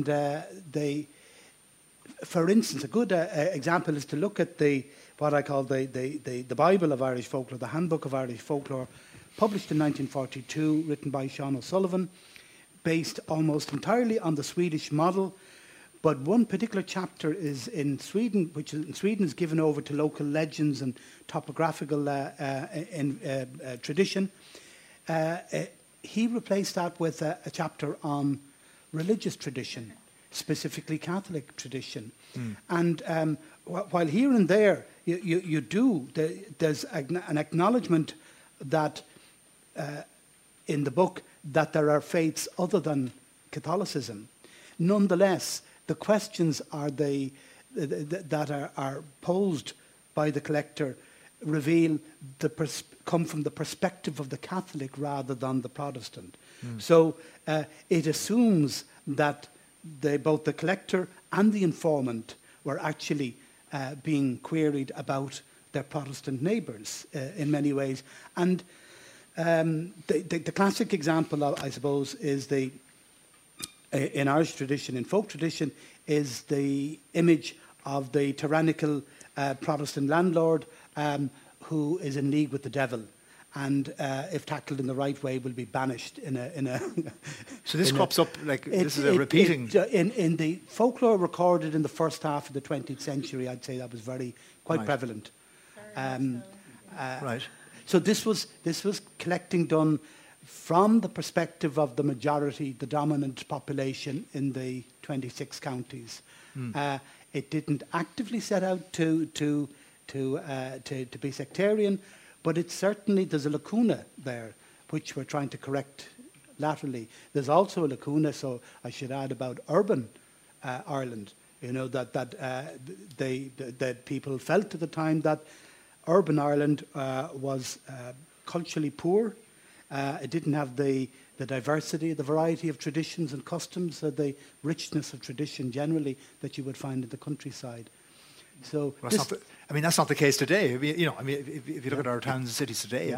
for instance, a good example is to look at what I call the Bible of Irish Folklore, the Handbook of Irish Folklore, published in 1942, written by Sean O'Sullivan, based almost entirely on the Swedish model. But one particular chapter is in Sweden, which in Sweden is given over to local legends and topographical tradition. He replaced that with a chapter on religious tradition, specifically Catholic tradition. And while here and there there's an acknowledgement that in the book that there are faiths other than Catholicism. Nonetheless, the questions that are posed by the collector reveal come from the perspective of the Catholic rather than the Protestant. So it assumes that both the collector and the informant were actually being queried about their Protestant neighbours in many ways. And the classic example, I suppose, is in Irish tradition, in folk tradition, is the image of the tyrannical Protestant landlord who is in league with the devil, and if tackled in the right way, will be banished in a. So this crops up this is a repeating. In the folklore recorded in the first half of the 20th century, I'd say that was quite prevalent. Right. So this was collecting done from the perspective of the majority, the dominant population in the 26 counties. It didn't actively set out to be sectarian, but there's a lacuna there, which we're trying to correct laterally. There's also a lacuna, so I should add, about urban Ireland. That people felt at the time that urban Ireland was culturally poor. It didn't have the diversity, the variety of traditions and customs, the richness of tradition generally that you would find in the countryside. So that's not the case today. If you look at our towns and cities today,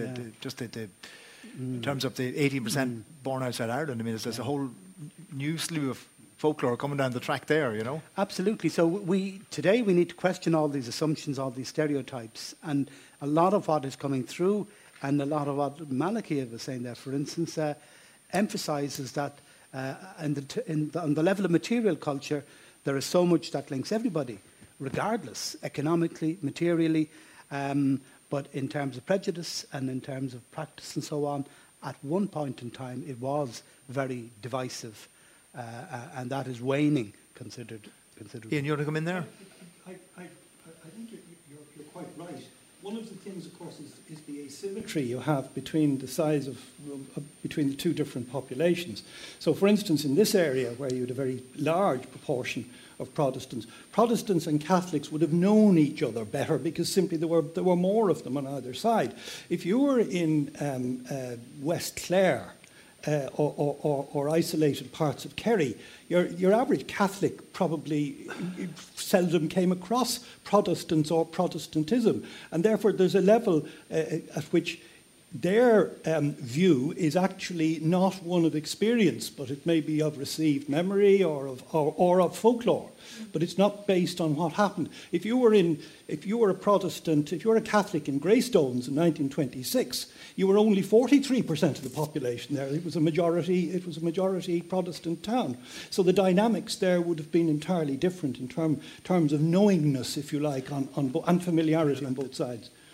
in terms of the 18% born outside Ireland, there's a whole new slew of folklore coming down the track there, Absolutely. So today we need to question all these assumptions, all these stereotypes, and a lot of what is coming through, and a lot of what Malachi was saying there, for instance, emphasises that on the level of material culture, there is so much that links everybody, regardless, economically, materially, but in terms of prejudice and in terms of practice and so on, at one point in time it was very divisive, and that is waning considered. Ian, you want to come in there? I think you're quite right. One of the things, of course, is the asymmetry you have between the size between the two different populations. So, for instance, in this area where you had a very large proportion of Protestants and Catholics would have known each other better because simply there were more of them on either side. If you were in West Clare or isolated parts of Kerry, your average Catholic probably seldom came across Protestants or Protestantism, and therefore there's a level at which their view is actually not one of experience, but it may be of received memory or of folklore, but it's not based on what happened. If you were a Protestant, if you were a Catholic in Greystones in 1926, you were only 43% of the population there. It was a majority Protestant town. So the dynamics there would have been entirely different in terms of knowingness, if you like, and familiarity on both sides.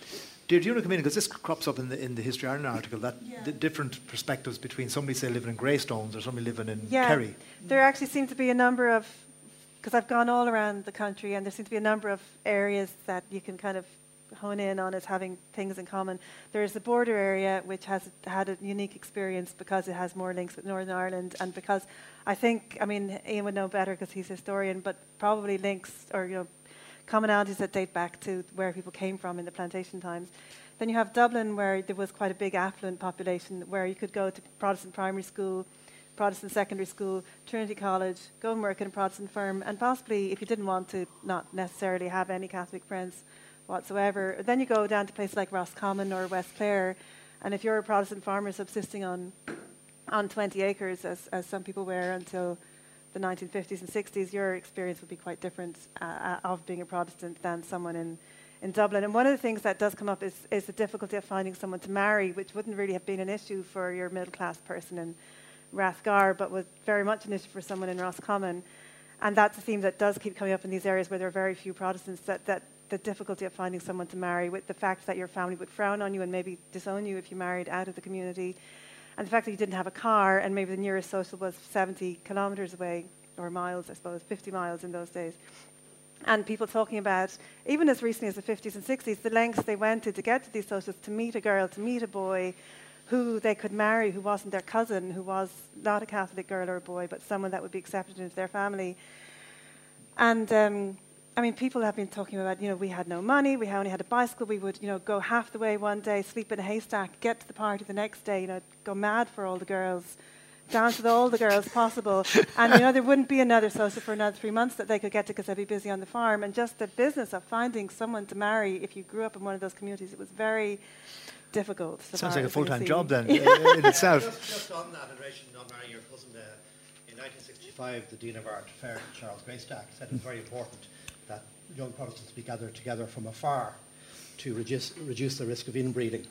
Deirdre, do you want to come in, because this crops up in the History Ireland article, that the different perspectives between somebody, say, living in Greystones or somebody living in Kerry? There actually seem to be a number of, because I've gone all around the country, and there seem to be a number of areas that you can kind of hone in on as having things in common. There's the border area, which has had a unique experience because it has more links with Northern Ireland, and because I think, I mean, Ian would know better because he's a historian, but probably links or, commonalities that date back to where people came from in the plantation times. Then you have Dublin, where there was quite a big affluent population, where you could go to Protestant primary school, Protestant secondary school, Trinity College, go and work in a Protestant firm, and possibly, if you didn't want to, not necessarily have any Catholic friends whatsoever. Then you go down to places like Roscommon or West Clare, and if you're a Protestant farmer subsisting on 20 acres, as some people were until the 1950s and 60s, your experience would be quite different of being a Protestant than someone in Dublin. And one of the things that does come up is the difficulty of finding someone to marry, which wouldn't really have been an issue for your middle-class person in Rathgar, but was very much an issue for someone in Roscommon. And that's a theme that does keep coming up in these areas where there are very few Protestants, that the difficulty of finding someone to marry, with the fact that your family would frown on you and maybe disown you if you married out of the community. And the fact that you didn't have a car, and maybe the nearest social was 70 kilometres away, or miles, I suppose, 50 miles in those days. And people talking about, even as recently as the 50s and 60s, the lengths they went to get to these socials, to meet a girl, to meet a boy who they could marry, who wasn't their cousin, who was not a Catholic girl or a boy, but someone that would be accepted into their family. And I mean, people have been talking about, we had no money, we only had a bicycle, we would, go half the way one day, sleep in a haystack, get to the party the next day, go mad for all the girls, dance with all the girls possible. And, there wouldn't be another social for another 3 months that they could get to because they'd be busy on the farm. And just the business of finding someone to marry, if you grew up in one of those communities, it was very difficult. Sounds like a full-time job then in itself. Just on that, in relation to not marrying your cousin, in 1965, the Dean of Art, Charles Greystack, said it was very important that young Protestants be gathered together from afar to reduce the risk of inbreeding.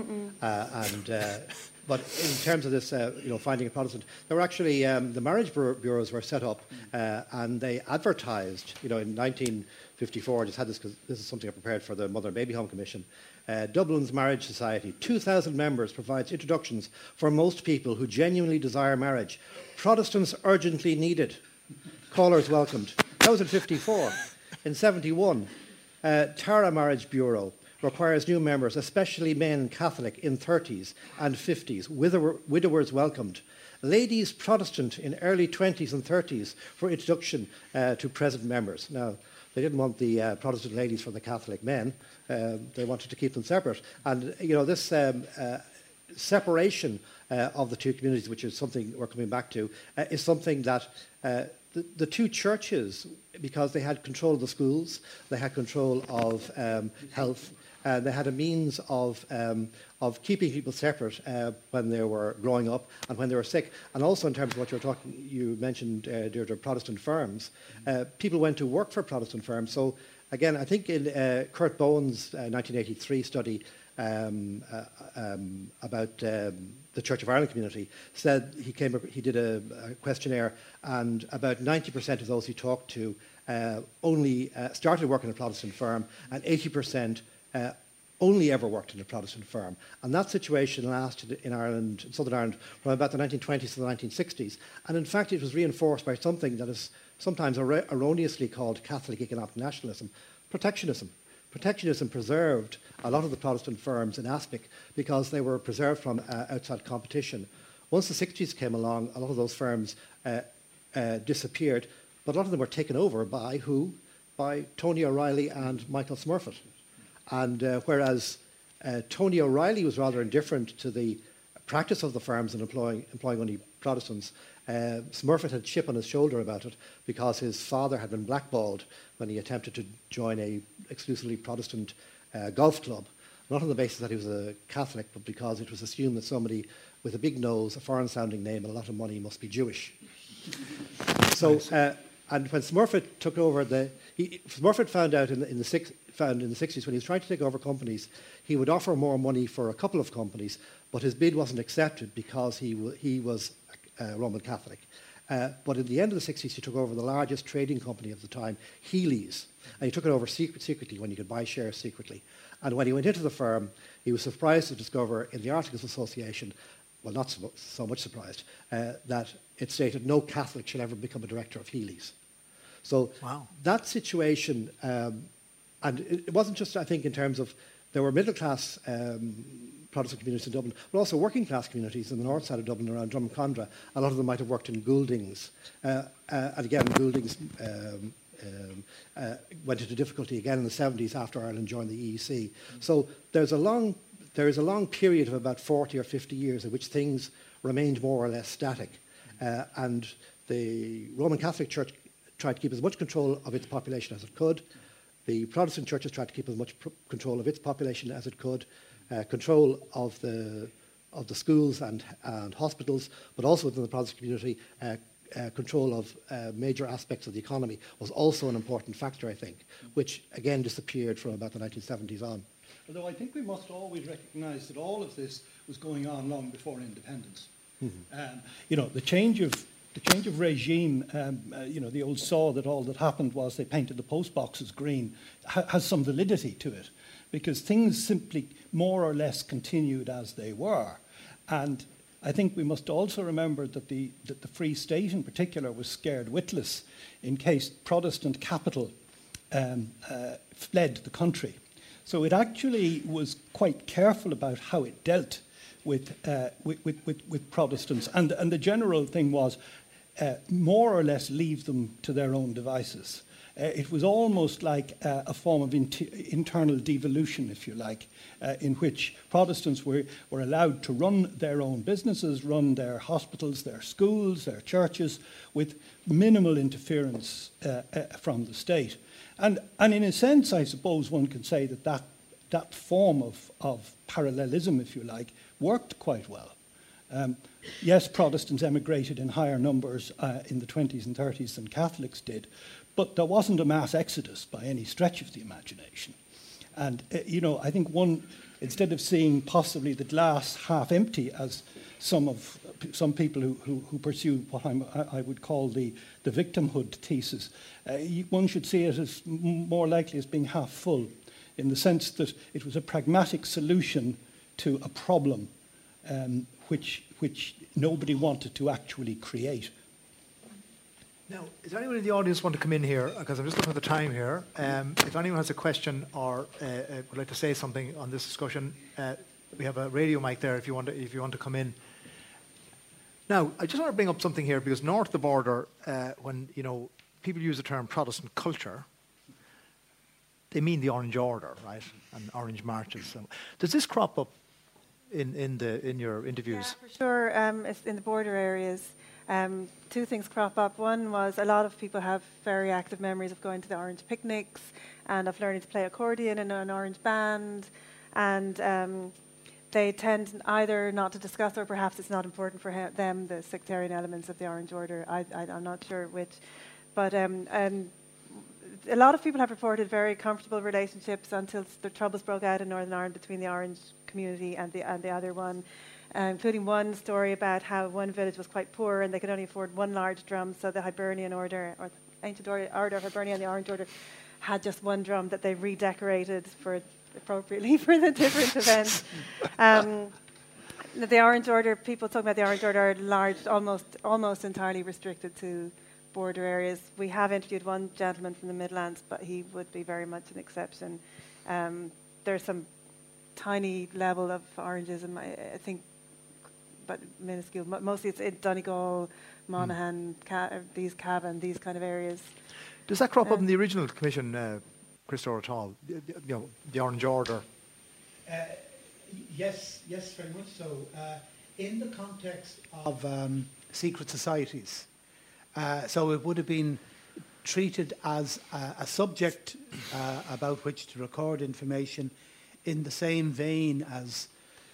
But in terms of this, finding a Protestant, there were actually the marriage bureaus were set up, and they advertised. In 1954, just had this because this is something I prepared for the Mother and Baby Home Commission. Dublin's Marriage Society, 2,000 members, provides introductions for most people who genuinely desire marriage. Protestants urgently needed. Callers welcomed. That was in 54. In 71, Tara Marriage Bureau requires new members, especially men Catholic in 30s and 50s, widowers welcomed. Ladies Protestant in early 20s and 30s for introduction to present members. Now, they didn't want the Protestant ladies for the Catholic men. They wanted to keep them separate. And, this separation of the two communities, which is something we're coming back to, is something that the two churches, because they had control of the schools, they had control of health, they had a means of keeping people separate when they were growing up and when they were sick. And also in terms of what you mentioned, Deirdre, Protestant firms, people went to work for Protestant firms. So again, I think in Kurt Bowen's 1983 study about the Church of Ireland community, said he did a questionnaire, and about 90% of those he talked to only started working in a Protestant firm, and 80% only ever worked in a Protestant firm. And that situation lasted in Ireland, Southern Ireland, from about the 1920s to the 1960s. And in fact, it was reinforced by something that is sometimes erroneously called Catholic economic nationalism, protectionism. Protectionism preserved a lot of the Protestant firms in Aspic because they were preserved from outside competition. Once the 60s came along, a lot of those firms disappeared, but a lot of them were taken over by who? By Tony O'Reilly and Michael Smurfit. And whereas Tony O'Reilly was rather indifferent to the practice of the firms and employing only Protestants, Smurfit had a chip on his shoulder about it because his father had been blackballed when he attempted to join a exclusively Protestant golf club, not on the basis that he was a Catholic, but because it was assumed that somebody with a big nose, a foreign-sounding name, and a lot of money must be Jewish. So, and when Smurfit took over Smurfit found out in the 60s when he was trying to take over companies, he would offer more money for a couple of companies, but his bid wasn't accepted because he was Roman Catholic. But in the end of the 60s, he took over the largest trading company of the time, Healy's. And he took it over secretly when you could buy shares secretly. And when he went into the firm, he was surprised to discover in the Articles Association, well, not so much surprised, that it stated no Catholic shall ever become a director of Healy's. So that situation, and it wasn't just, I think, in terms of, there were middle-class Protestant communities in Dublin, but also working-class communities in the north side of Dublin around Drumcondra. A lot of them might have worked in Gouldings. And again, Gouldings went into difficulty again in the 70s after Ireland joined the EEC. So there is a long period of about 40 or 50 years in which things remained more or less static. And the Roman Catholic Church tried to keep as much control of its population as it could. The Protestant churches tried to keep as much control of its population as it could, control of the schools and hospitals, but also within the Protestant community, control of major aspects of the economy was also an important factor, I think, which again disappeared from about the 1970s on. Although I think we must always recognise that all of this was going on long before independence. Mm-hmm. The change of regime, the old saw that all that happened was they painted the post boxes green, has some validity to it, because things simply more or less continued as they were. And I think we must also remember that the Free State in particular was scared witless in case Protestant capital fled the country. So it actually was quite careful about how it dealt with Protestants. And the general thing was more or less leave them to their own devices. It was almost like a form of internal devolution, if you like, in which Protestants were allowed to run their own businesses, run their hospitals, their schools, their churches, with minimal interference from the state. And in a sense, I suppose one could say that form of parallelism, if you like, worked quite well. Yes, Protestants emigrated in higher numbers in the 20s and 30s than Catholics did, but there wasn't a mass exodus by any stretch of the imagination. And, I think instead of seeing possibly the glass half empty, as some people who pursue what I would call the victimhood thesis, one should see it as more likely as being half full, in the sense that it was a pragmatic solution to a problem which nobody wanted to actually create. Now, is there anyone in the audience want to come in here? Because I'm just looking at the time here. If anyone has a question or would like to say something on this discussion, we have a radio mic there if you want to come in. Now, I just want to bring up something here, because north of the border, when people use the term Protestant culture, they mean the Orange Order, right, and Orange marches. So, does this crop up in your interviews? Yeah, for sure. It's in the border areas. Two things crop up. One was a lot of people have very active memories of going to the Orange picnics and of learning to play accordion in an Orange band, and they tend either not to discuss, or perhaps it's not important for them, the sectarian elements of the Orange Order. I'm not sure which, but a lot of people have reported very comfortable relationships until the troubles broke out in Northern Ireland between the Orange community and the other one, including one story about how one village was quite poor and they could only afford one large drum, so the Hibernian Order, or the Ancient Order of Hibernia and the Orange Order, had just one drum that they redecorated appropriately for the different events. The Orange Order, people talking about the Orange Order, are large, almost entirely restricted to border areas. We have interviewed one gentleman from the Midlands, but he would be very much an exception. There's some tiny level of Oranges, I think, but minuscule. Mostly it's in Donegal, Monaghan, these Cavan, these kind of areas. Does that crop up in the original commission, Christopher, at all? The Orange Order? Yes, very much so. In the context of secret societies, so it would have been treated as a subject about which to record information in the same vein as,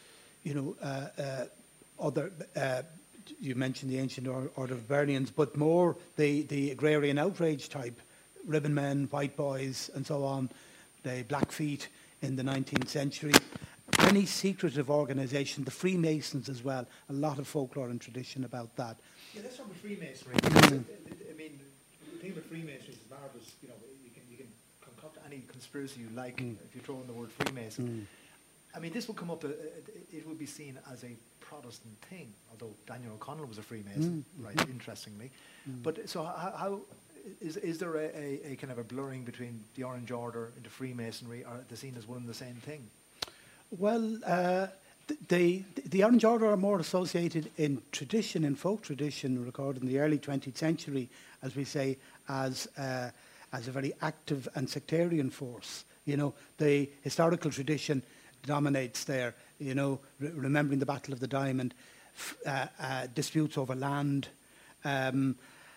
other, you mentioned the Ancient Order of Hibernians, but more the agrarian outrage type, ribbon men, white boys, and so on, the Blackfeet in the 19th century. any secretive organisation, the Freemasons as well, a lot of folklore and tradition about that. Yeah, let's start with Freemasonry. I mean, the thing about Freemasonry is marvellous. You know, you can concoct any conspiracy you like if you throw in the word Freemason. I mean, this will come up. It would be seen as a Protestant thing, although Daniel O'Connell was a Freemason, right? Interestingly, but so how is there a kind of a blurring between the Orange Order and the Freemasonry? Are they seen as one and the same thing? Well, the Orange Order are more associated in tradition, in folk tradition, recorded in the early 20th century, as we say, as a very active and sectarian force. You know, the historical tradition dominates there. You know, remembering the Battle of the Diamond, disputes over land, and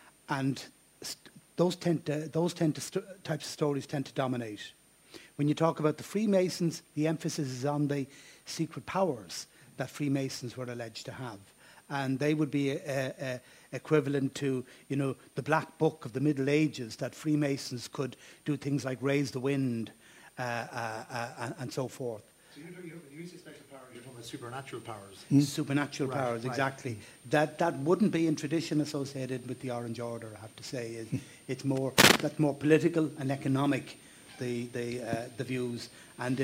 those types of stories tend to dominate. When you talk about the Freemasons, the emphasis is on the secret powers that Freemasons were alleged to have. And they would be equivalent to, you know, the Black Book of the Middle Ages, that Freemasons could do things like raise the wind and so forth. So you say special powers, you're talking about supernatural powers. Supernatural powers, exactly. That wouldn't be in tradition associated with the Orange Order, I have to say. That's more political and economic, the views. And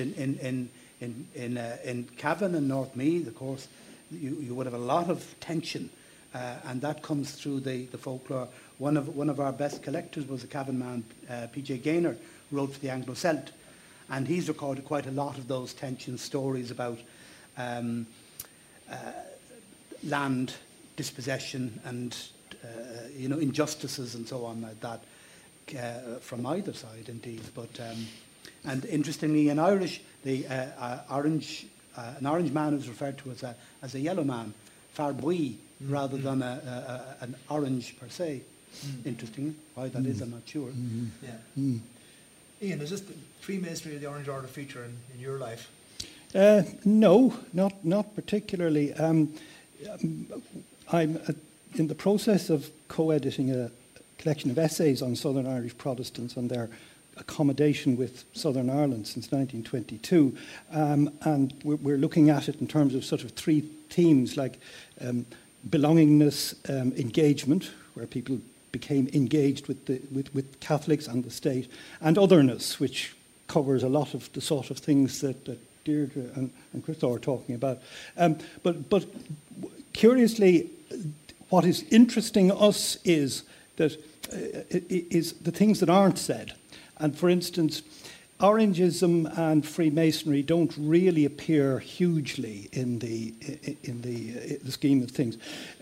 in Cavan and North Meath, of course, you would have a lot of tension, and that comes through the folklore. One of our best collectors was a Cavan man, P.J. Gaynor, who wrote for the Anglo-Celt. And he's recorded quite a lot of those tension stories about land dispossession and you know, injustices and so on like that from either side, indeed. But and interestingly, in Irish, the an orange man is referred to as a yellow man, farbui, rather than an orange per se. Interesting. Why that is, I'm not sure. Yeah. Ian, is this the Freemasonry or the Orange Order feature in your life? No, not particularly. I'm in the process of co-editing a collection of essays on Southern Irish Protestants and their accommodation with Southern Ireland since 1922. And we're looking at it in terms of sort of three themes, like belongingness, engagement, where people became engaged with Catholics and the state, and otherness, which covers a lot of the sort of things that Deirdre and Christoph are talking about. But curiously, what is interesting us is that is the things that aren't said. And for instance, Orangism and Freemasonry don't really appear hugely in the scheme of things.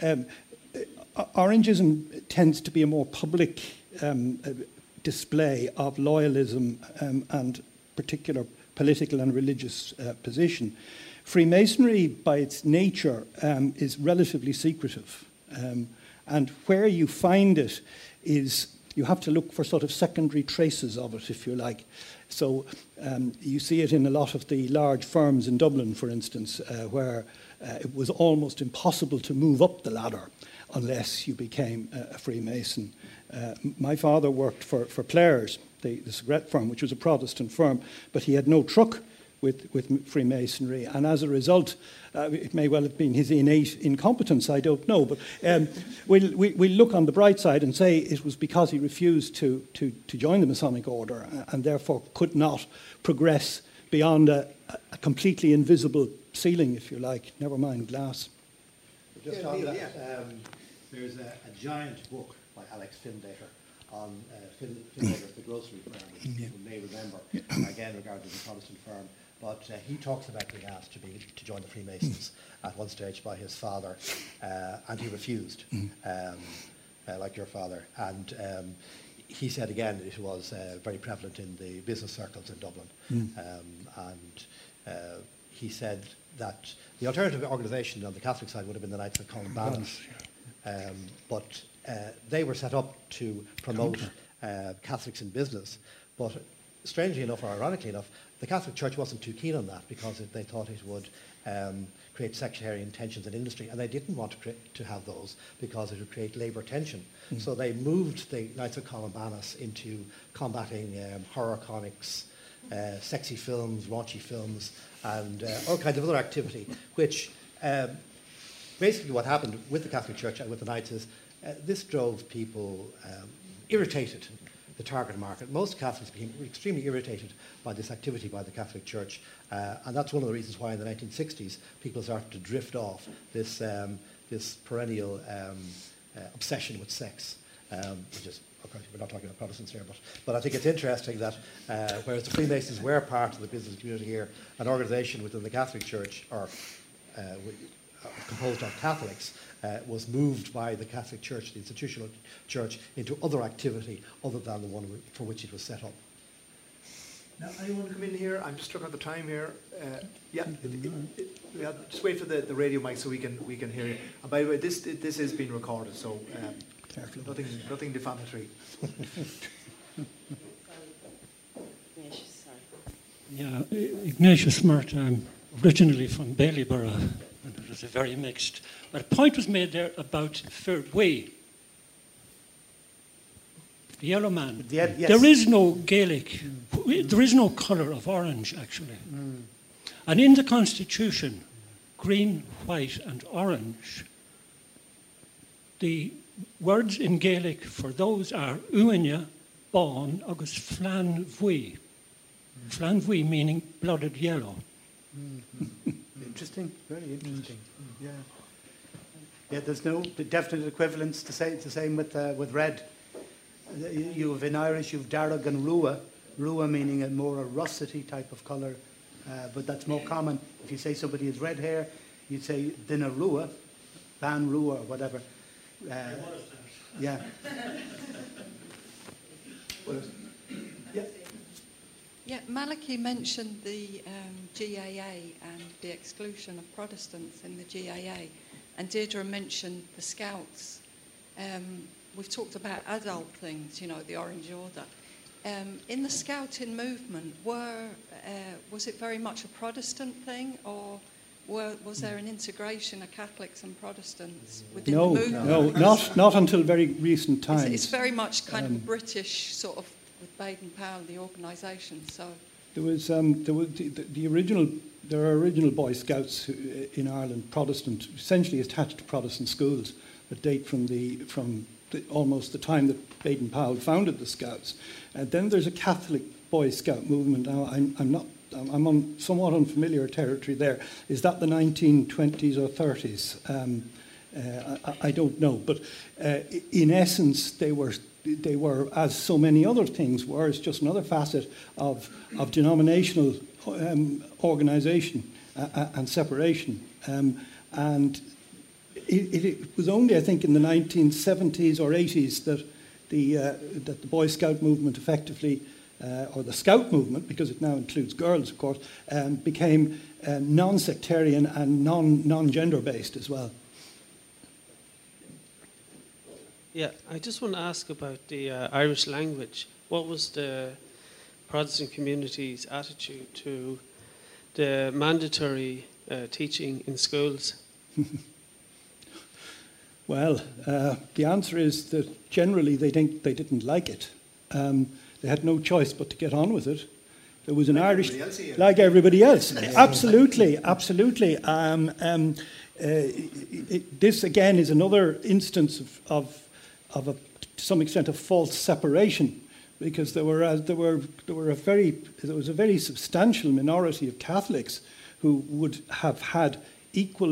Orangism tends to be a more public display of loyalism and particular political and religious position. Freemasonry, by its nature, is relatively secretive. And where you find it is you have to look for sort of secondary traces of it, if you like. So you see it in a lot of the large firms in Dublin, for instance, where it was almost impossible to move up the ladder unless you became a Freemason. My father worked for Plairs, the cigarette firm, which was a Protestant firm, but he had no truck with Freemasonry, and as a result, it may well have been his innate incompetence, I don't know, but we'll look on the bright side and say it was because he refused to join the Masonic Order and therefore could not progress beyond a completely invisible ceiling, if you like, never mind glass. Just on that, there's a giant book by Alex Findater on Findater's The Grocery Firm, which people may remember, again regarded as a Protestant firm. But he talks about being asked to join the Freemasons at one stage by his father, and he refused, like your father. And he said again it was very prevalent in the business circles in Dublin. And he said that the alternative organisation on the Catholic side would have been the Knights of Columbanus. But they were set up to promote Catholics in business. But strangely enough, or ironically enough, the Catholic Church wasn't too keen on that because they thought it would create sectarian tensions in industry, and they didn't want to have those because it would create labour tension. So they moved the Knights of Columbanus into combating horror comics, sexy films, raunchy films, and all kinds of other activity, which basically what happened with the Catholic Church and with the Knights is this drove people irritated, the target market. Most Catholics became extremely irritated by this activity by the Catholic Church, and that's one of the reasons why in the 1960s people started to drift off this, this perennial obsession with sex, which is, of course, we're not talking about Protestants here, but I think it's interesting that whereas the Freemasons were part of the business community here, an organisation within the Catholic Church, or composed of Catholics, was moved by the Catholic Church, the institutional church, into other activity other than the one for which it was set up. Now, anyone come in here? I'm struck at the time here. Just wait for the radio mic so we can hear you. And by the way, this is being recorded, so nothing defamatory. Yeah, Ignatius Mert. I'm originally from Baileyborough, and it was a very mixed. But a point was made there about Feardway, the yellow man. Yes. There is no Gaelic, there is no colour of orange, actually. And in the Constitution, green, white and orange, the words in Gaelic for those are Uine, Bon, agus Flan Vui. Flan Vui meaning blooded yellow. Interesting, very interesting. Yeah. Yeah, there's no definite equivalence. It's the same with red. You have in Irish, you've Darragh and Rua. Rua meaning a more russety type of colour, but that's more common. If you say somebody has red hair, you'd say Dina Rua, Ban Rua, or whatever. Yeah. Yeah, Malachi mentioned the GAA and the exclusion of Protestants in the GAA, and Deirdre mentioned the Scouts. We've talked about adult things, the Orange Order. In the Scouting movement, was it very much a Protestant thing, or was there an integration of Catholics and Protestants within the movement? No, not until very recent times. It's very much kind of British, sort of, with Baden-Powell, the organisation. So there was the original. There are original Boy Scouts in Ireland, Protestant, essentially attached to Protestant schools that date from almost the time that Baden-Powell founded the Scouts. And then there's a Catholic Boy Scout movement. Now I'm on somewhat unfamiliar territory there. Is that the 1920s or 30s? I don't know. But in essence, they were, as so many other things were, it's just another facet of denominational organisation and separation. And it was only, I think, in the 1970s or 80s that the Boy Scout movement effectively, or the Scout movement, because it now includes girls, of course, became non-sectarian and non-gender based as well. Yeah, I just want to ask about the Irish language. What was the Protestant community's attitude to the mandatory teaching in schools? Well, the answer is that generally they didn't like it. They had no choice but to get on with it. There was an Irish, like everybody else. Absolutely. This again is another instance of to some extent, a false separation, because there was a very substantial minority of Catholics who would have had equal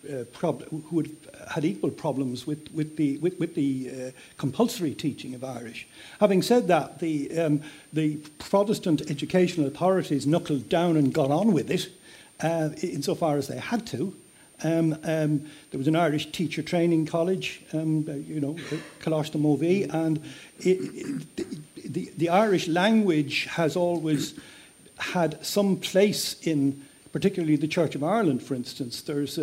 problems with the compulsory teaching of Irish. Having said that, the Protestant educational authorities knuckled down and got on with it, insofar as they had to. There was an Irish teacher training college, Coláiste Móví, and the Irish language has always had some place in, particularly the Church of Ireland, for instance. There's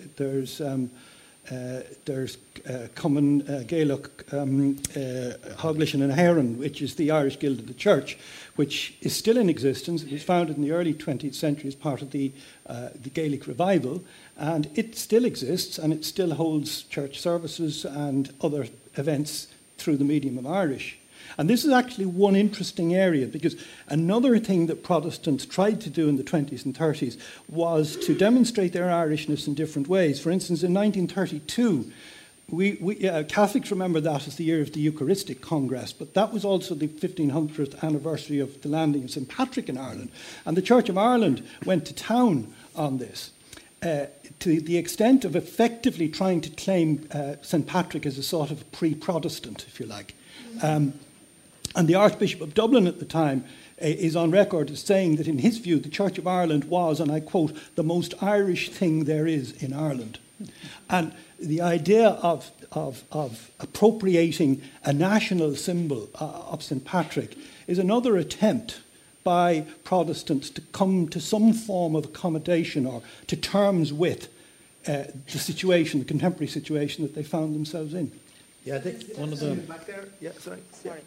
Common Gaelic Hoglishan and Heron, which is the Irish Guild of the Church, which is still in existence. It was founded in the early 20th century as part of the Gaelic revival, and it still exists, and it still holds church services and other events through the medium of Irish. And this is actually one interesting area, because another thing that Protestants tried to do in the 20s and 30s was to demonstrate their Irishness in different ways. For instance, in 1932, Catholics remember that as the year of the Eucharistic Congress, but that was also the 1500th anniversary of the landing of St. Patrick in Ireland. And the Church of Ireland went to town on this, to the extent of effectively trying to claim St. Patrick as a sort of pre-Protestant, if you like. And the Archbishop of Dublin at the time is on record as saying that in his view the Church of Ireland was, and I quote, the most Irish thing there is in Ireland. And the idea of appropriating a national symbol of St. Patrick is another attempt by Protestants to come to some form of accommodation or to terms with the situation, the contemporary situation that they found themselves in. Yeah, I think one of them back there. Yeah, sorry.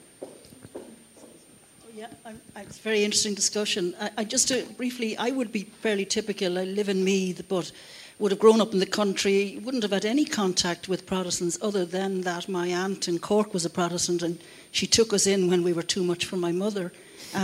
Yeah, it's a very interesting discussion. I just briefly, I would be fairly typical. I live in Meath, but would have grown up in the country, wouldn't have had any contact with Protestants other than that my aunt in Cork was a Protestant and she took us in when we were too much for my mother.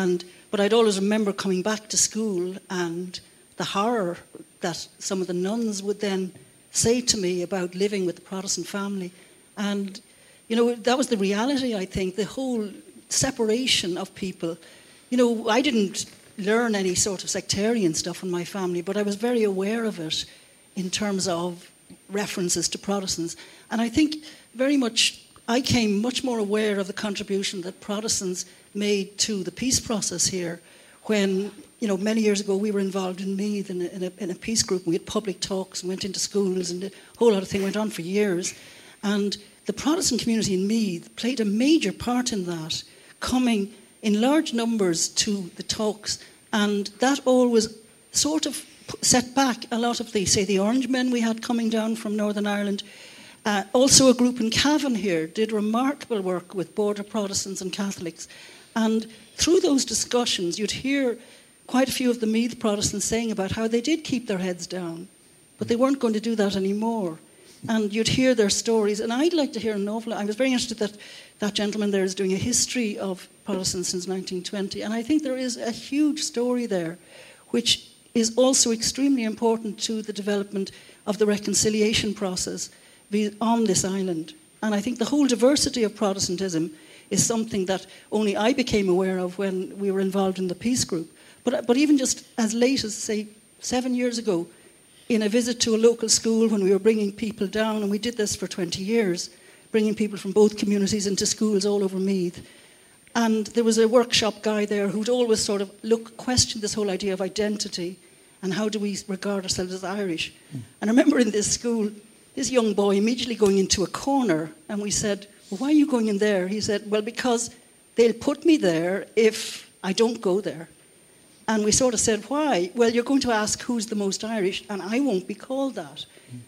But I'd always remember coming back to school and the horror that some of the nuns would then say to me about living with the Protestant family. And, you know, that was the reality, I think, the whole separation of people. You know, I didn't learn any sort of sectarian stuff in my family, but I was very aware of it in terms of references to Protestants. And I think very much, I came much more aware of the contribution that Protestants made to the peace process here when, you know, many years ago we were involved in Meath in a peace group. We had public talks and went into schools and the whole lot of thing went on for years. And the Protestant community in Meath played a major part in that, coming in large numbers to the talks. And that always sort of set back a lot of the Orange men we had coming down from Northern Ireland. Also a group in Cavan here did remarkable work with border Protestants and Catholics. And through those discussions, you'd hear quite a few of the Meath Protestants saying about how they did keep their heads down, but they weren't going to do that anymore. And you'd hear their stories. And I'd like to hear an awful lot. I was very interested that that gentleman there is doing a history of Protestants since 1920. And I think there is a huge story there, which is also extremely important to the development of the reconciliation process on this island. And I think the whole diversity of Protestantism is something that only I became aware of when we were involved in the peace group. But even just as late as, say, 7 years ago, in a visit to a local school when we were bringing people down, and we did this for 20 years, bringing people from both communities into schools all over Meath. And there was a workshop guy there who'd always sort of question this whole idea of identity and how do we regard ourselves as Irish. And I remember in this school, this young boy immediately going into a corner, and we said, well, why are you going in there? He said, well, because they'll put me there if I don't go there. And we sort of said, why? Well, you're going to ask who's the most Irish, and I won't be called that.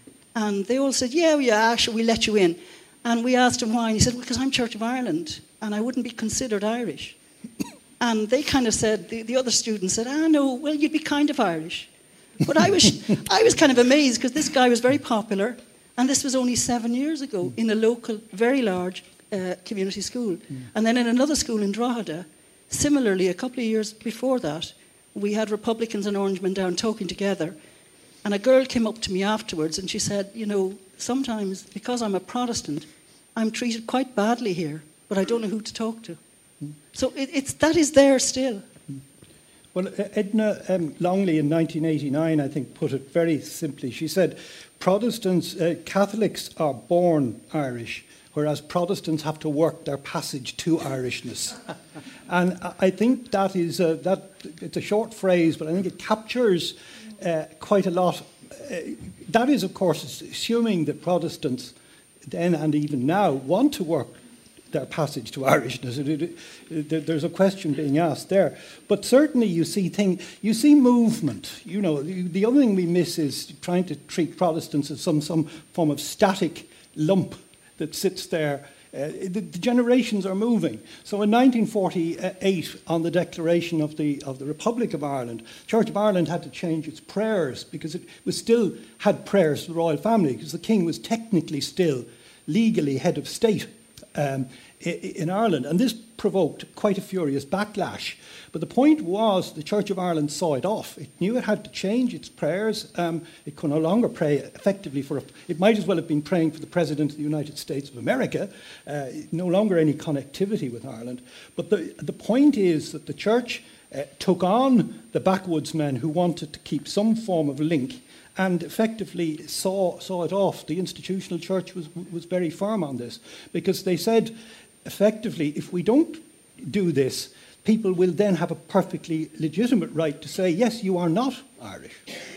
And they all said, yeah, sure, we'll let you in. And we asked him why, and he said, well, because I'm Church of Ireland, and I wouldn't be considered Irish. And they kind of said, the other students said, no, well, you'd be kind of Irish. But I was kind of amazed, because this guy was very popular, and this was only 7 years ago in a local, very large community school. And then in another school in Drogheda, similarly, a couple of years before that, we had Republicans and Orangemen down talking together. And a girl came up to me afterwards and she said, you know, sometimes because I'm a Protestant, I'm treated quite badly here, but I don't know who to talk to. So that is there still. Well, Edna Longley in 1989, I think, put it very simply. She said, Catholics are born Irish, whereas Protestants have to work their passage to Irishness. And I think that is it's a short phrase, but I think it captures quite a lot. That is, of course, assuming that Protestants then and even now want to work their passage to Irishness. There's a question being asked there. But certainly you see movement. You know, the other thing we miss is trying to treat Protestants as some form of static lump that sits there. The generations are moving. So in 1948, on the declaration of the Republic of Ireland, Church of Ireland had to change its prayers because it was still had prayers for the royal family because the king was technically still legally head of state in Ireland. And this provoked quite a furious backlash. But the point was the Church of Ireland saw it off. It knew it had to change its prayers. It could no longer pray effectively it might as well have been praying for the President of the United States of America. No longer any connectivity with Ireland. But the point is that the Church took on the backwoodsmen who wanted to keep some form of link and effectively saw it off. The institutional church was very firm on this, because they said, effectively, if we don't do this, people will then have a perfectly legitimate right to say, yes, you are not Irish.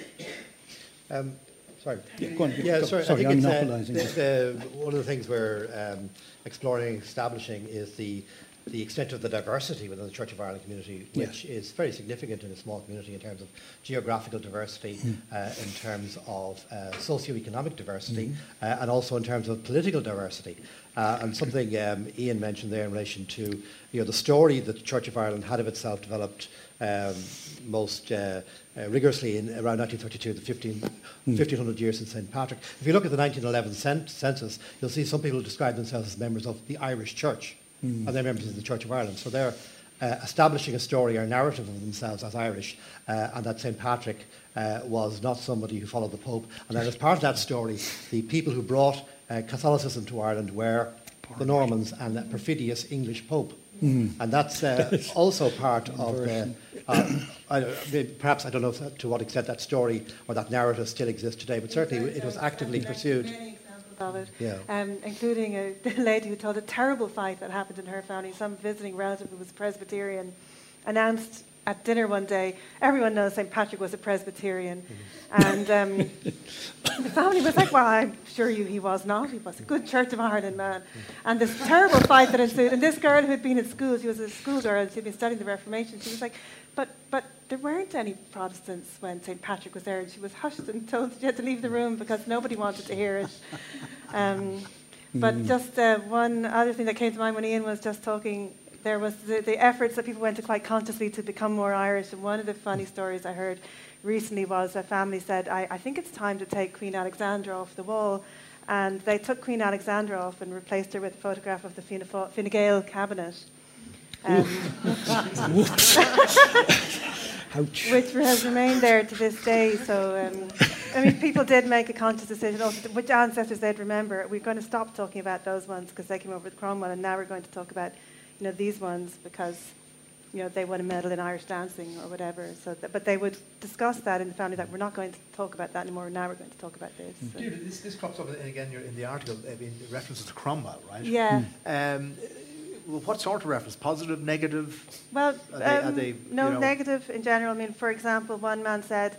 Sorry. Yeah, go on. Yeah, sorry, I'm monopolising. One of the things we're exploring and establishing is the extent of the diversity within the Church of Ireland community, which is very significant in a small community in terms of geographical diversity, in terms of socio-economic diversity, and also in terms of political diversity. And something Ian mentioned there in relation to the story that the Church of Ireland had of itself developed most rigorously in around 1932, the 1500 years since St. Patrick. If you look at the 1911 census, you'll see some people describe themselves as members of the Irish Church. And they're members of the Church of Ireland. So they're establishing a story or narrative of themselves as Irish, and that St. Patrick was not somebody who followed the Pope. And then as part of that story, the people who brought Catholicism to Ireland were the Normans and that perfidious English Pope. And that's also part of perhaps I don't know to what extent that story or that narrative still exists today, but certainly it was actively pursued. Of it, including a lady who told a terrible fight that happened in her family. Some visiting relative who was Presbyterian announced at dinner one day, everyone knows St. Patrick was a Presbyterian. And the family was like, well, I'm sure he was not. He was a good Church of Ireland man. And this terrible fight that ensued. And this girl who had been at school, she was a schoolgirl, she'd been studying the Reformation, she was like, but there weren't any Protestants when St. Patrick was there, and she was hushed and told she had to leave the room because nobody wanted to hear it. But just one other thing that came to mind when Ian was just talking, there was the efforts that people went to quite consciously to become more Irish. And one of the funny stories I heard recently was a family said, I think it's time to take Queen Alexandra off the wall. And they took Queen Alexandra off and replaced her with a photograph of the Fine Gael cabinet. Which has remained there to this day. So, people did make a conscious decision also which ancestors they'd remember. We're going to stop talking about those ones because they came over with Cromwell, and now we're going to talk about, these ones because, they won a medal in Irish dancing or whatever. So, but they would discuss that in the family that we're not going to talk about that anymore. Now we're going to talk about this. So. This crops up again in the article. References to Cromwell, right? Yeah. What sort of reference? Positive, negative? Well, negative in general. For example, one man said,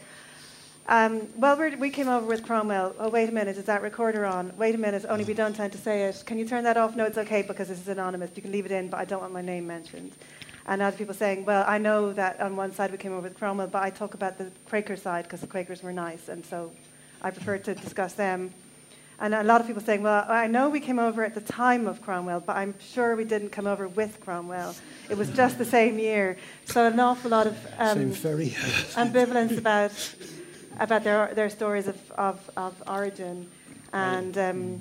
we came over with Cromwell. Oh, wait a minute, is that recorder on? Wait a minute, only we don't tend to say it. Can you turn that off? No, it's okay because this is anonymous. You can leave it in, but I don't want my name mentioned. And other people saying, well, I know that on one side we came over with Cromwell, but I talk about the Quaker side because the Quakers were nice, and so I prefer to discuss them. And a lot of people saying, well, I know we came over at the time of Cromwell, but I'm sure we didn't come over with Cromwell. It was just the same year. So an awful lot of ambivalence about their stories of origin. And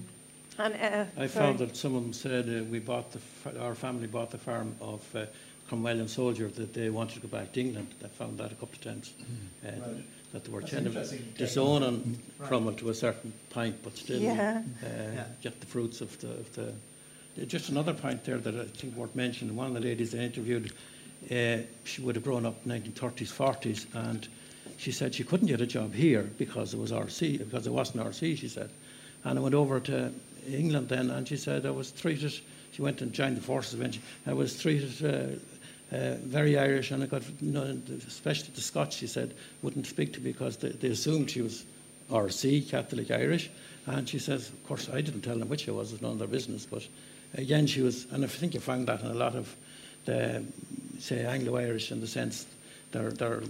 I found that some of them said our family bought the farm of Cromwellian soldier that they wanted to go back to England. I found that a couple of times. That they were kind of disowning Cromwell to a certain point, but still get the fruits of the. Just another point there that I think worth mentioning. One of the ladies I interviewed, she would have grown up in 1930s, 40s, and she said she couldn't get a job here because it was RC, because it wasn't RC, she said. And I went over to England then, and she said I was treated. She went and joined the forces eventually. I was treated. Very Irish, and I got, especially the Scots, she said, wouldn't speak to me because they assumed she was RC, Catholic Irish. And she says, of course, I didn't tell them which I was, it's none of their business. But again, she was, and I think you found that in a lot of the, say, Anglo-Irish in the sense they're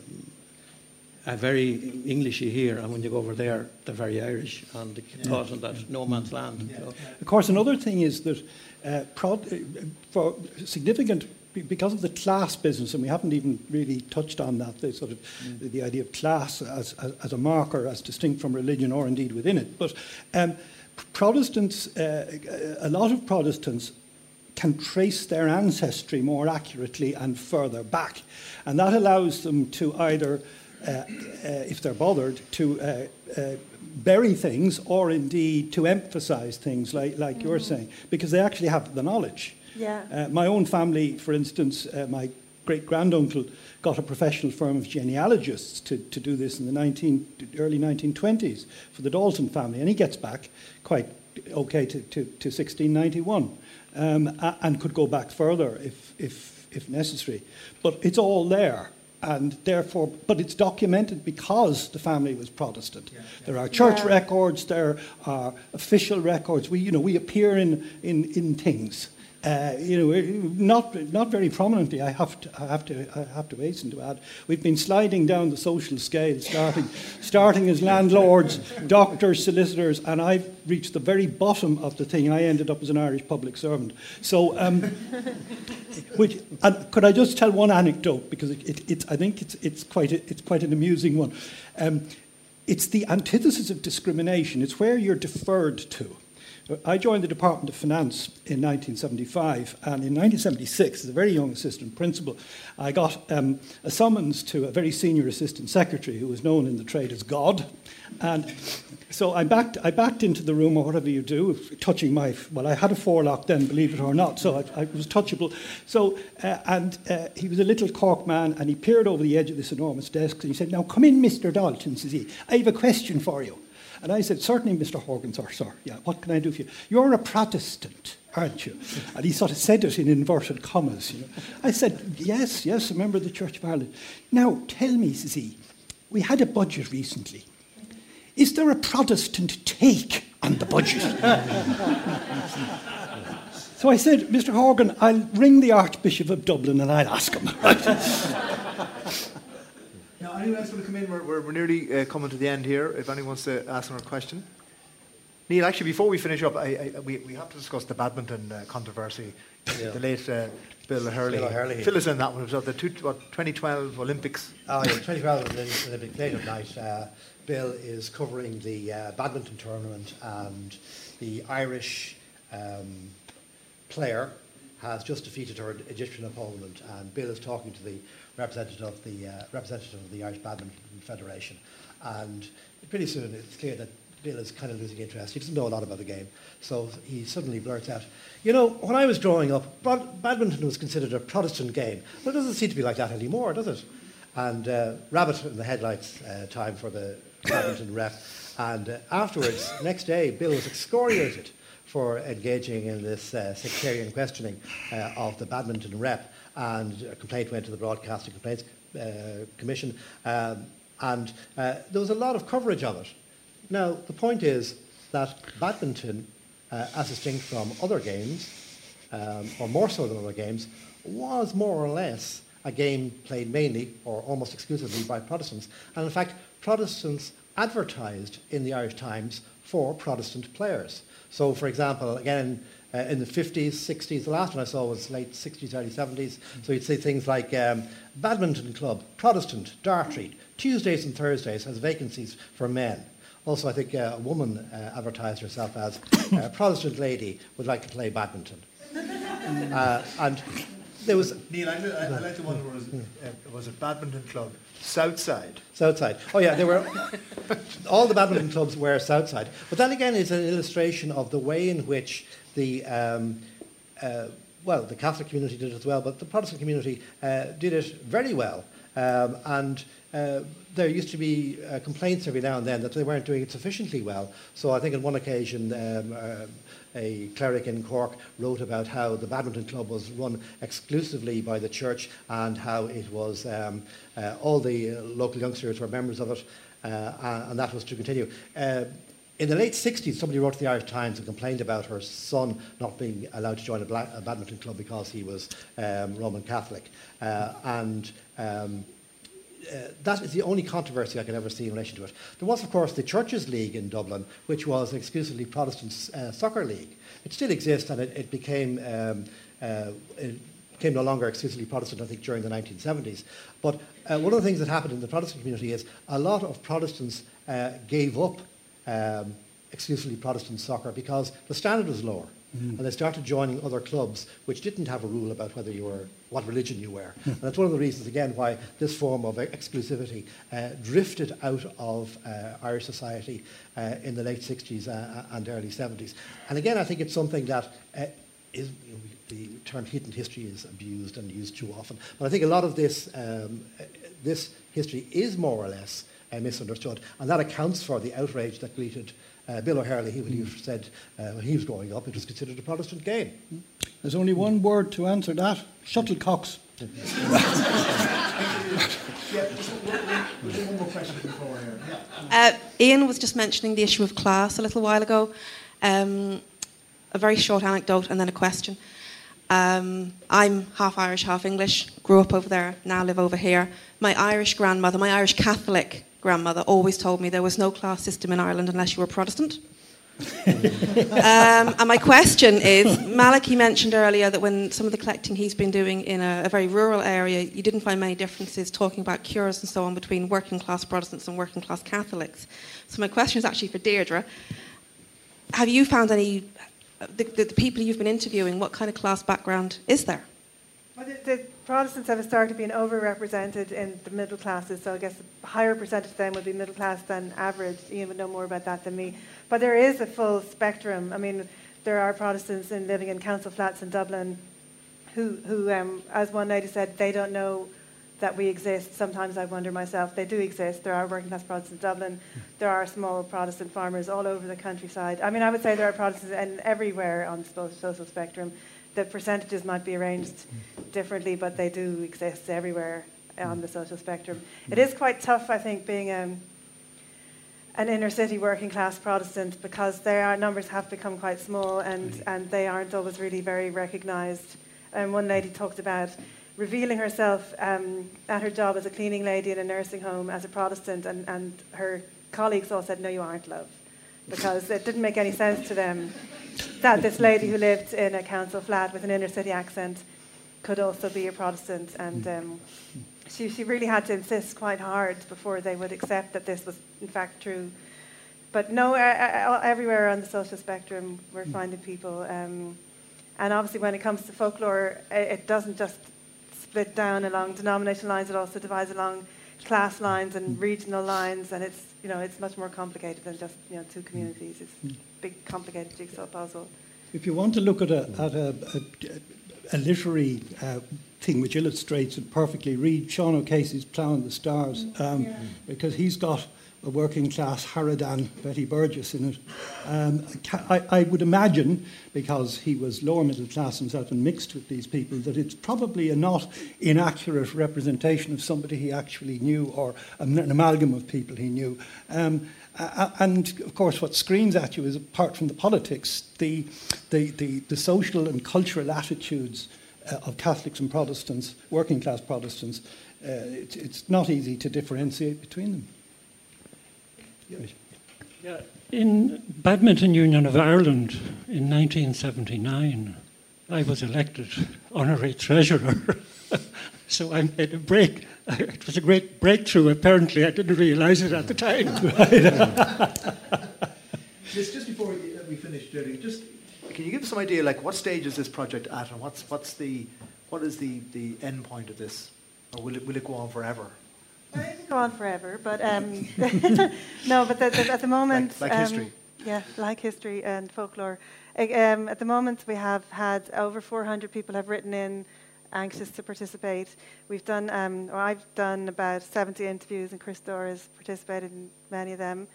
very Englishy here, and when you go over there, they're very Irish, and they caught in that no man's land. Yeah. So. Of course, another thing is that for significant, because of the class business, and we haven't even really touched on that, the idea of class as a marker, as distinct from religion, or indeed within it. But Protestants, a lot of Protestants can trace their ancestry more accurately and further back. And that allows them to either, if they're bothered, to bury things or indeed to emphasize things like you're saying, because they actually have the knowledge. Yeah. My own family, for instance, my great-granduncle got a professional firm of genealogists to do this in the early 1920s for the Dalton family, and he gets back quite okay to 1691 and could go back further if necessary. But it's all there. And therefore, but it's documented because the family was Protestant. Yeah, yeah. There are church records, there are official records. We appear in things. Not very prominently. I have to hasten to add. We've been sliding down the social scale, starting as landlords, doctors, solicitors, and I've reached the very bottom of the thing. I ended up as an Irish public servant. So, could I just tell one anecdote, because I think it's quite an amusing one. It's the antithesis of discrimination. It's where you're deferred to. I joined the Department of Finance in 1975, and in 1976, as a very young assistant principal, I got a summons to a very senior assistant secretary who was known in the trade as God. And so I backed into the room, or whatever you do, touching I had a forelock then, believe it or not, so I was touchable. So, he was a little Cork man, and he peered over the edge of this enormous desk, and he said, "Now come in, Mr. Dalton," says he, "I have a question for you." And I said, "Certainly, Mr. Horgan, sir. Yeah, what can I do for you? You're a Protestant, aren't you?" And he sort of said it in inverted commas. I said, yes, a member of the Church of Ireland. "Now, tell me," says he, "we had a budget recently. Is there a Protestant take on the budget?" So I said, "Mr. Horgan, I'll ring the Archbishop of Dublin and I'll ask him." Now, anyone else want to come in? We're nearly coming to the end here. If anyone wants to ask them a question. Neil, actually, before we finish up, we have to discuss the badminton controversy. Yeah. The late Bill O'Hurley. Fill us in that one. It was the 2012 Olympics. Oh, yeah, 2012 Olympic late at night. Bill is covering the badminton tournament, and the Irish player has just defeated her Egyptian opponent, and Bill is talking to the representative of the Irish Badminton Federation, and pretty soon it's clear that Bill is kind of losing interest. He doesn't know a lot about the game, so he suddenly blurts out, "When I was growing up, badminton was considered a Protestant game. Well, it doesn't seem to be like that anymore, does it?" And rabbit in the headlights time for the badminton rep. And afterwards, next day, Bill was excoriated for engaging in this sectarian questioning of the badminton rep. And a complaint went to the Broadcasting Complaints Commission, and there was a lot of coverage of it. Now, the point is that badminton, as distinct from other games, or more so than other games, was more or less a game played mainly or almost exclusively by Protestants. And in fact, Protestants advertised in the Irish Times for Protestant players. So, for example, again, in the 50s, 60s, the last one I saw was late 60s, early 70s. So you'd see things like Badminton Club, Protestant, Dartry, Tuesdays and Thursdays has vacancies for men. Also, I think a woman advertised herself as a Protestant lady would like to play badminton. And there was... Neil, I like the one where was it Badminton Club? Southside. Southside. Oh yeah, they were. All the badminton clubs were Southside. But that again is an illustration of the way in which the Catholic community did it as well, but the Protestant community did it very well. And there used to be complaints every now and then that they weren't doing it sufficiently well. So I think on one occasion a cleric in Cork wrote about how the badminton club was run exclusively by the church and how it was all the local youngsters were members of it, and that was to continue. In the late 60s, somebody wrote to the Irish Times and complained about her son not being allowed to join a badminton club because he was Roman Catholic. That is the only controversy I can ever see in relation to it. There was, of course, the Churches League in Dublin, which was an exclusively Protestant soccer league. It still exists, and it became no longer exclusively Protestant, I think, during the 1970s. But one of the things that happened in the Protestant community is a lot of Protestants gave up exclusively Protestant soccer because the standard was lower. And they started joining other clubs which didn't have a rule about what religion you were. And that's one of the reasons, again, why this form of exclusivity drifted out of Irish society in the late 60s and early 70s. And again, I think it's something that the term hidden history is abused and used too often. But I think a lot of this history is more or less misunderstood. And that accounts for the outrage that greeted Bill O'Herlihy when he said when he was growing up it was considered a Protestant game. There's only one word to answer that: shuttlecocks. Ian was just mentioning the issue of class a little while ago. A very short anecdote and then a question. I'm half Irish, half English, grew up over there, now live over here. My Irish grandmother, my Irish Catholic grandmother, always told me there was no class system in Ireland unless you were Protestant. And my question is, Malachy mentioned earlier that when some of the collecting he's been doing in a very rural area, you didn't find many differences talking about cures and so on between working class Protestants and working class Catholics. So my question is actually for Deirdre. Have you found any, the people you've been interviewing, what kind of class background is there? Well, the Protestants have started being overrepresented in the middle classes, so I guess a higher percentage of them would be middle class than average. Ian would know more about that than me. But there is a full spectrum. I mean, there are Protestants living in council flats in Dublin who as one lady said, they don't know that we exist. Sometimes I wonder myself, they do exist. There are working class Protestants in Dublin. There are small Protestant farmers all over the countryside. I mean, I would say there are Protestants everywhere on the social spectrum. The percentages might be arranged differently, but they do exist everywhere on the social spectrum. It is quite tough, I think, being an inner city working class Protestant because their numbers have become quite small and they aren't always really very recognised. And one lady talked about revealing herself at her job as a cleaning lady in a nursing home as a Protestant, and her colleagues all said, "No, you aren't, love," because it didn't make any sense to them that this lady who lived in a council flat with an inner city accent could also be a Protestant. And she really had to insist quite hard before they would accept that this was in fact true. But no, everywhere on the social spectrum we're finding people. And obviously when it comes to folklore, it doesn't just split down along denominational lines, it also divides along class lines and regional lines, and it's much more complicated than just two communities. It's a big complicated jigsaw puzzle. If you want to look at a literary thing which illustrates it perfectly, read Sean O'Casey's Ploughing the Stars, because he's got a working class Harridan, Betty Burgess in it. I would imagine, because he was lower middle class himself and mixed with these people, that it's probably a not inaccurate representation of somebody he actually knew, or an amalgam of people he knew. And of course what screams at you is, apart from the politics, the social and cultural attitudes of Catholics and Protestants, working class Protestants. It's not easy to differentiate between them. Yeah. In Badminton Union of Ireland in 1979, I was elected honorary treasurer. So I made a break. It was a great breakthrough, apparently. I didn't realise it at the time. Just before we finish, Jerry, can you give us some idea, like what stage is this project at, and what is the end point of this, or will it go on forever? Well, it can go on forever, but no. But at the moment, like history. Yeah, like history and folklore. At the moment, we have had over 400 people have written in, anxious to participate. We've done, or I've done about 70 interviews, and Chris Dorr has participated in many of them.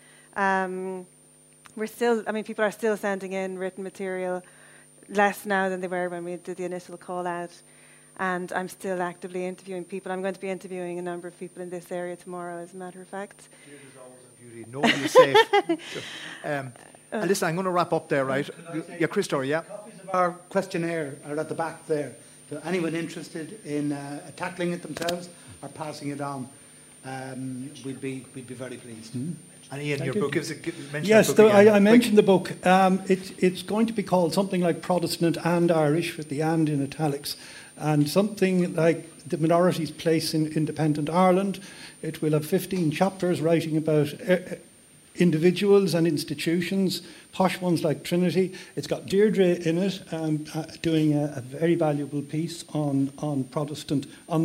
People are still sending in written material, less now than they were when we did the initial call out. And I'm still actively interviewing people. I'm going to be interviewing a number of people in this area tomorrow, as a matter of fact. There's always a beauty. Nobody is safe. Listen, I'm going to wrap up there, right? Yeah, Chris Dorr, yeah. Copies of our questionnaire are at the back there. So anyone interested in tackling it themselves or passing it on, we'd be very pleased. Mm-hmm. And Ian, your book is yes, I mentioned the book. It's going to be called something like Protestant and Irish, with the "and" in italics, and something like the minorities' place in independent Ireland. It will have 15 chapters writing about individuals and institutions, posh ones like Trinity. It's got Deirdre in it, doing a very valuable piece on Protestant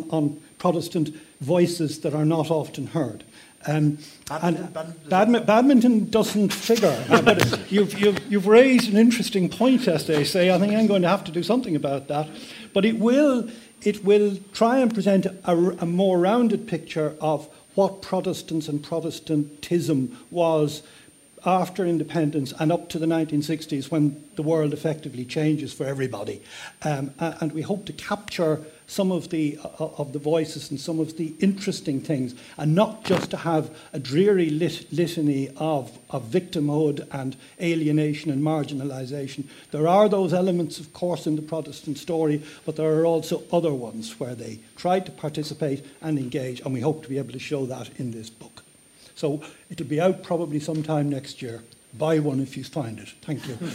voices that are not often heard. Badminton doesn't figure, but you've raised an interesting point, as they say. I think I'm going to have to do something about that. But it will try and present a more rounded picture of what Protestants and Protestantism was after independence and up to the 1960s, when the world effectively changes for everybody. And we hope to capture some of the voices and some of the interesting things, and not just to have a dreary litany of victimhood and alienation and marginalisation. There are those elements, of course, in the Protestant story, but there are also other ones where they tried to participate and engage, and we hope to be able to show that in this book. So it'll be out probably sometime next year. Buy one if you find it. Thank you.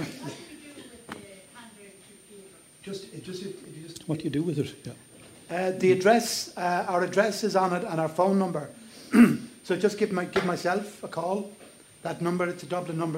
What do you do with it? Yeah. The address, our address is on it, and our phone number. So just give myself a call. That number, it's a Dublin number,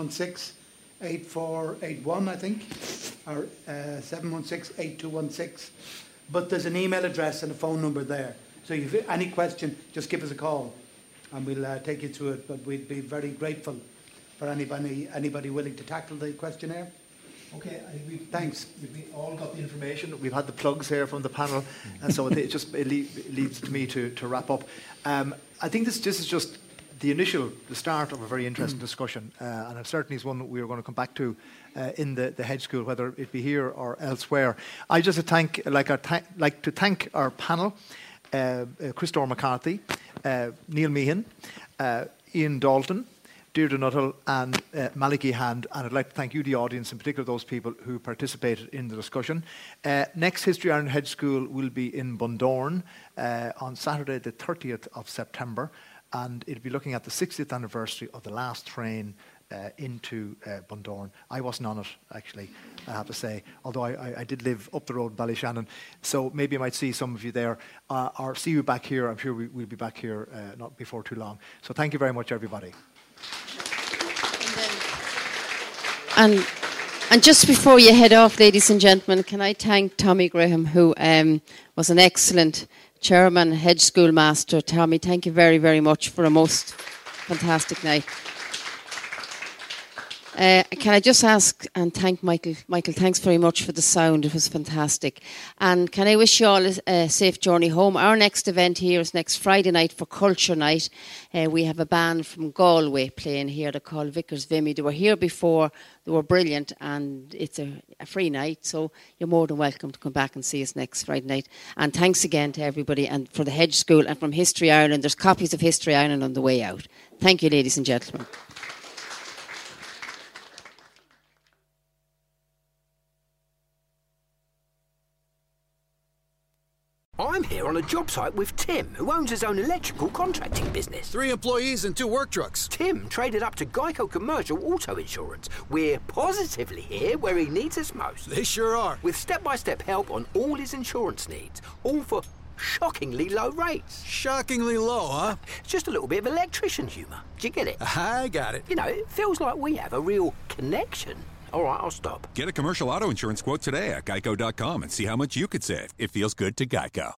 716-8481, I think, or 716-8216. But there's an email address and a phone number there. So if you have any question, just give us a call, and we'll take you through it. But we'd be very grateful for anybody willing to tackle the questionnaire. Okay, thanks. We've all got the information. We've had the plugs here from the panel, and so it leads to me to wrap up. I think this is just the start of a very interesting discussion, and it certainly is one that we are going to come back to in the Hedge School, whether it be here or elsewhere. I just like to thank our panel, Christopher McCarthy, Neil Meehan, Ian Dalton, Deirdre Nuttall and Malachy Hand, and I'd like to thank you, the audience, in particular those people who participated in the discussion. Next History Ireland Hedge School will be in Bundoran on Saturday the 30th of September, and it'll be looking at the 60th anniversary of the last train into Bundoran. I wasn't on it, actually, I have to say, although I did live up the road, Ballyshannon, so maybe I might see some of you there, or see you back here. I'm sure we'll be back here not before too long. So thank you very much, everybody. And just before you head off, ladies and gentlemen, can I thank Tommy Graham, who was an excellent chairman, hedge school master. Tommy, thank you very, very much for a most fantastic night. Can I just ask and thank Michael? Michael, thanks very much for the sound. It was fantastic. And can I wish you all a safe journey home? Our next event here is next Friday night for Culture Night. We have a band from Galway playing here. They're called Vickers Vimy. They were here before. They were brilliant, and it's a free night, so you're more than welcome to come back and see us next Friday night. And thanks again to everybody, and for the Hedge School and from History Ireland. There's copies of History Ireland on the way out. Thank you, ladies and gentlemen. I'm here on a job site with Tim, who owns his own electrical contracting business. 3 employees and 2 work trucks. Tim traded up to Geico Commercial Auto Insurance. We're positively here where he needs us most. They sure are. With step-by-step help on all his insurance needs, all for shockingly low rates. Shockingly low, huh? It's just a little bit of electrician humour. Do you get it? I got it. You know, it feels like we have a real connection. All right, I'll stop. Get a commercial auto insurance quote today at geico.com and see how much you could save. It feels good to Geico.